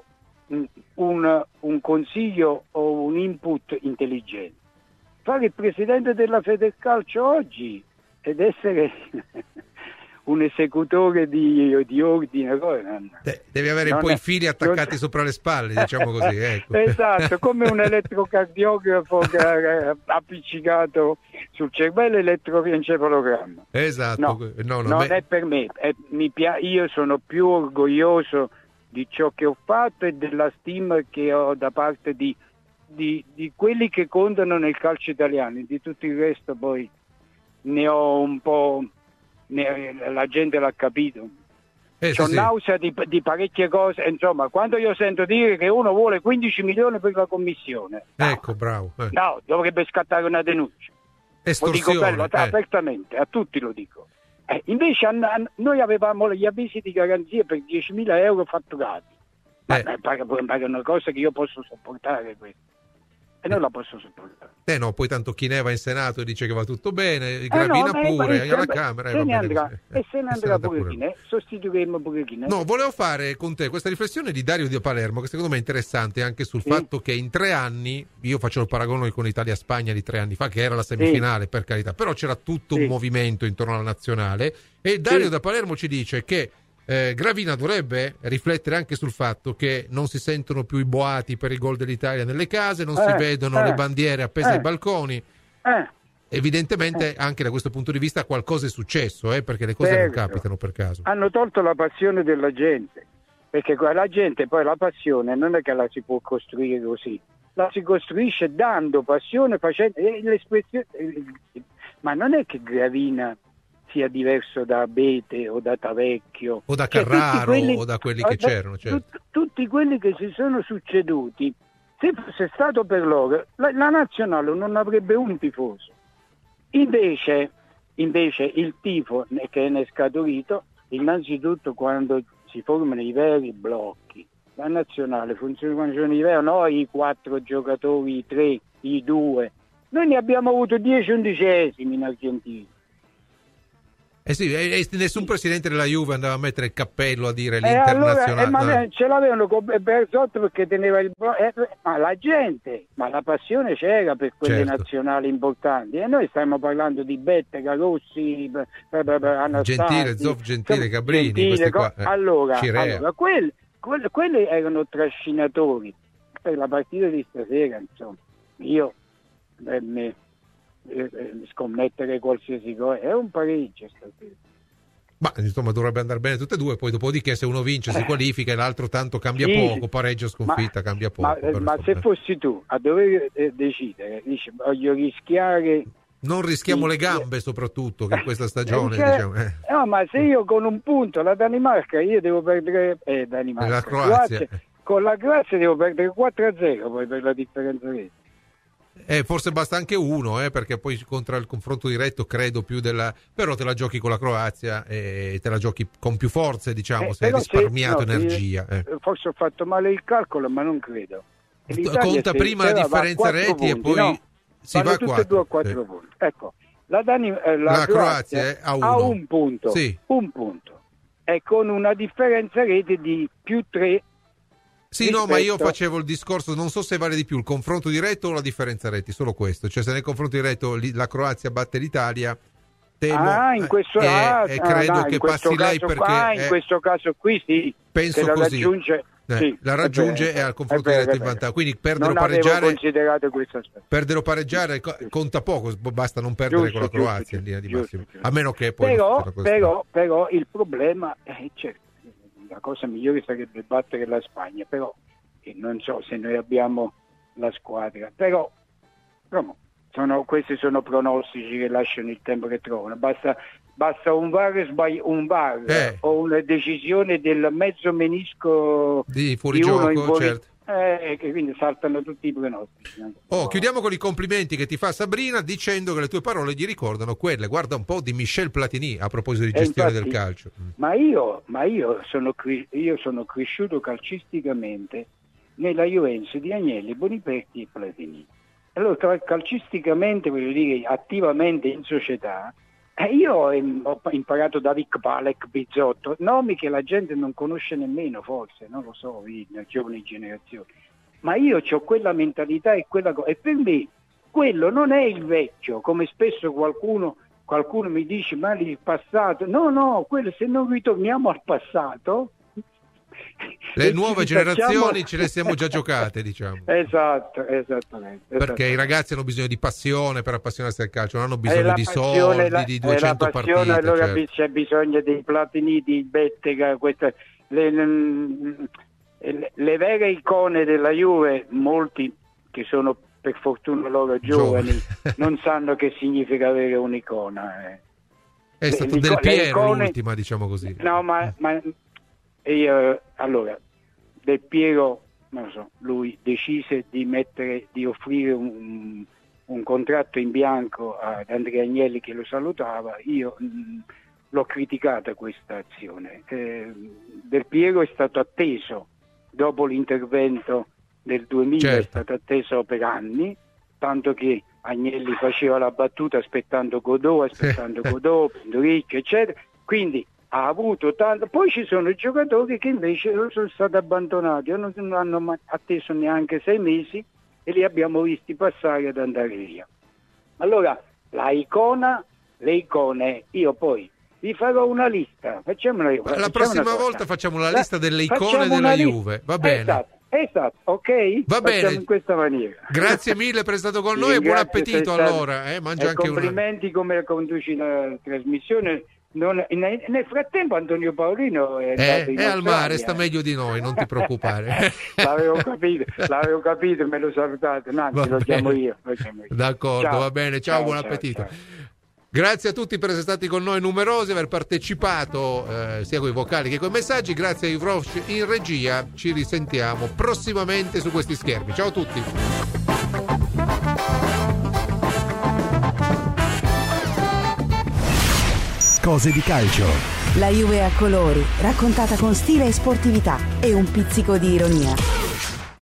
Un, un consiglio o un input intelligente. Fare il presidente della Federcalcio oggi ed essere un esecutore di, di ordine De- devi avere non poi è, i fili attaccati non... sopra le spalle, diciamo così, ecco. Esatto, come un elettrocardiografo che è appiccicato sul cervello, elettroencefalogramma. Esatto. No, no, no, non me... è per me, è, mi pia- io sono più orgoglioso di ciò che ho fatto e della stima che ho da parte di, di, di quelli che contano nel calcio italiano. Di tutto il resto poi ne ho un po', ne, la gente l'ha capito. Eh, C'ho sì, nausea di, di parecchie cose, insomma, quando io sento dire che uno vuole quindici milioni per la commissione, no, ecco, bravo. Eh. No, dovrebbe scattare una denuncia. Estorsione, lo dico bello, eh. apertamente, a tutti lo dico. Eh, invece an- an- noi avevamo gli avvisi di garanzia per diecimila euro fatturati, ma eh. eh, pare, pare una cosa che io posso sopportare questa, e non la posso sopportare. Eh no, poi tanto chi ne va in Senato e dice che va tutto bene, Gravina eh no, pure, beh, alla beh, Camera se eh, ne andrà, eh, e se ne andrà pure, pure chi ne, sostituiremo pure chi ne. No, volevo fare con te questa riflessione di Dario Di Palermo, che secondo me è interessante anche sul sì. fatto che in tre anni, io faccio il paragone con Italia-Spagna di tre anni fa, che era la semifinale, sì. per carità, però c'era tutto sì. un movimento intorno alla nazionale, e Dario sì. Di Palermo ci dice che Eh, Gravina dovrebbe riflettere anche sul fatto che non si sentono più i boati per il gol dell'Italia nelle case, non eh, si vedono eh, le bandiere appese eh, ai balconi. Eh, Evidentemente anche da questo punto di vista qualcosa è successo, eh, perché le cose certo. non capitano per caso. Hanno tolto la passione della gente, perché la gente poi la passione non è che la si può costruire così, la si costruisce dando passione, facendo l'espressione. Ma non è che Gravina sia diverso da Abete o da Tavecchio o da Carraro, cioè, quelli, o da quelli che da, c'erano, certo. tut, tutti quelli che si sono succeduti, se fosse stato per loro la, la nazionale non avrebbe un tifoso. Invece, invece il tifo che ne è scaturito innanzitutto quando si formano i veri blocchi. La nazionale funziona quando sono i veri, no i quattro giocatori, i tre, i due. Noi ne abbiamo avuto dieci undicesimi in Argentina. Eh sì, e, e nessun presidente della Juve andava a mettere il cappello a dire eh l'internazionale. Allora, eh, ma ce l'avevano con Bersotto perché teneva il eh, ma la gente, ma la passione c'era per quelle certo. nazionali importanti, e noi stiamo parlando di Bettega, Rossi, Anastasi, Gentile, Zoff, Gentile, Cabrini, Gentile, qua, eh, allora, Cirea. allora quel, quelle, quelli erano trascinatori per la partita di stasera, insomma. Io eh, me, eh, scommettere qualsiasi cosa è un pareggio stasera. Ma insomma dovrebbe andare bene tutte e due, poi dopodiché se uno vince si qualifica e l'altro tanto cambia Sì, poco, pareggio sconfitta ma, cambia poco. Ma, però, ma se fossi tu a dover eh, decidere, dici voglio rischiare... Non rischiamo sì, le gambe soprattutto, che in questa stagione perché, diciamo, eh. no, ma se io con un punto la Danimarca io devo perdere eh, Danimarca, la Croazia, Croazia, con la Croazia devo perdere quattro a zero poi per la differenza reti. Eh, forse basta anche uno, eh, perché poi contro il confronto diretto credo più della... Però te la giochi con la Croazia e te la giochi con più forze, diciamo, Eh, se hai però risparmiato se- no, energia. eh, eh. Forse ho fatto male il calcolo, ma non credo. E l'Italia Conta se- prima se la va a differenza quattro reti e punti, poi no, si vanno va a tutte e quattro. due a quattro Sì. punti. Ecco, la, Dani- eh, la, La Croazia, Croazia eh, ha ha uno. un punto, Sì. un punto, e con una differenza rete di più tre. Sì, no, ma io rispetto- facevo il discorso, non so se vale di più il confronto diretto o la differenza reti, solo questo. Cioè se nel confronto diretto li- la Croazia batte l'Italia, temo Ah, in questo, eh, ah, e ah, credo no, che in questo passi lei caso perché qua, in eh, questo caso qui sì, penso che la così. raggiunge, Eh, sì, la è raggiunge vero, e al confronto è vero, diretto in è vero. vantaggio. Quindi perdere o Non avevo pareggiare, considerato questo aspetto. perdere o pareggiare co- conta poco, basta non perdere Giusto, con la giusto, Croazia in linea di giusto, massimo. giusto. A meno che poi Però, non sia una cosa però, però il problema è certo, la cosa migliore sarebbe battere la Spagna, però eh, non so se noi abbiamo la squadra, però insomma, sono, questi sono pronostici che lasciano il tempo che trovano, basta, basta un VAR, sbagli- un VAR Eh. o una decisione del mezzo menisco di di fuorigioco, uno in fuori- certo. eh, che quindi saltano tutti i pronostici. Oh, chiudiamo con i complimenti che ti fa Sabrina dicendo che le tue parole gli ricordano quelle, guarda un po', di Michel Platini a proposito di E gestione infatti- del calcio. Ma io, ma io, sono, cri- io sono cresciuto calcisticamente nella Juventus di Agnelli, Boniperti e Platini. Allora, tra- calcisticamente, voglio dire, attivamente in società, eh, io ho, ho imparato da Rick Palek, Bizzotto, nomi che la gente non conosce nemmeno, forse, non lo so, i- le giovani generazioni. Ma io ho quella mentalità e quella cosa. E per me quello non è il vecchio, come spesso qualcuno, qualcuno mi dice, ma il passato. No, no, quello, se non ritorniamo al passato... Le e nuove ci rifacciamo- generazioni ce le siamo già giocate, diciamo. Esatto, esattamente. Perché esattamente. i ragazzi hanno bisogno di passione per appassionarsi al calcio, non hanno È bisogno la di passione, soldi, la- di è duecento la passione, partite. allora certo. c'è bisogno dei Platini, di Bettega, queste, le, le, le vere icone della Juve, molti che sono per fortuna loro giovani, non sanno che significa avere un'icona. Eh. È stato Le- Del le Piero icone- l'ultima, diciamo così. No, ma, ma io, allora, Del Piero, non lo so, lui decise di mettere, di offrire un, un contratto in bianco ad Andrea Agnelli che lo salutava. Io mh, l'ho criticata questa azione. Eh, Del Piero è stato atteso dopo l'intervento del duemila, Certo. è stato atteso per anni, tanto che Agnelli faceva la battuta aspettando Godot, aspettando Godot, Penduricchio, eccetera. Quindi ha avuto tanto. Poi ci sono giocatori che invece sono stati abbandonati, non non hanno ma- atteso neanche sei mesi e li abbiamo visti passare ad andare via. Allora, la icona, le icone, io poi vi farò una lista. Facciamo una, La facciamo prossima una cosa. volta facciamo la La- lista delle icone facciamo della una li- Juve, va bene. Esatto, esatto, ok? Va Facciamo bene. in questa maniera. Grazie mille per essere stato con Ti noi e buon ringrazio, appetito sei stato- allora. Eh? Mangia e anche una... complimenti come conduci la trasmissione. Non- nel, nel frattempo Antonio Paolino è, Eh, andato in è al mare, Australia. sta meglio di noi, non ti preoccupare. l'avevo capito, l'avevo capito, me lo salutate, no, anzi Va lo chiamo bene. io, lo chiamo io. D'accordo, Ciao. va bene. Ciao, Ciao, buon ciao, appetito. ciao. Grazie a tutti per essere stati con noi numerosi, aver partecipato eh, sia con i vocali che con i messaggi. Grazie a Ivrosh in regia. Ci risentiamo prossimamente su questi schermi. Ciao a tutti. Cose di calcio. La Juve a colori, raccontata con stile e sportività e un pizzico di ironia.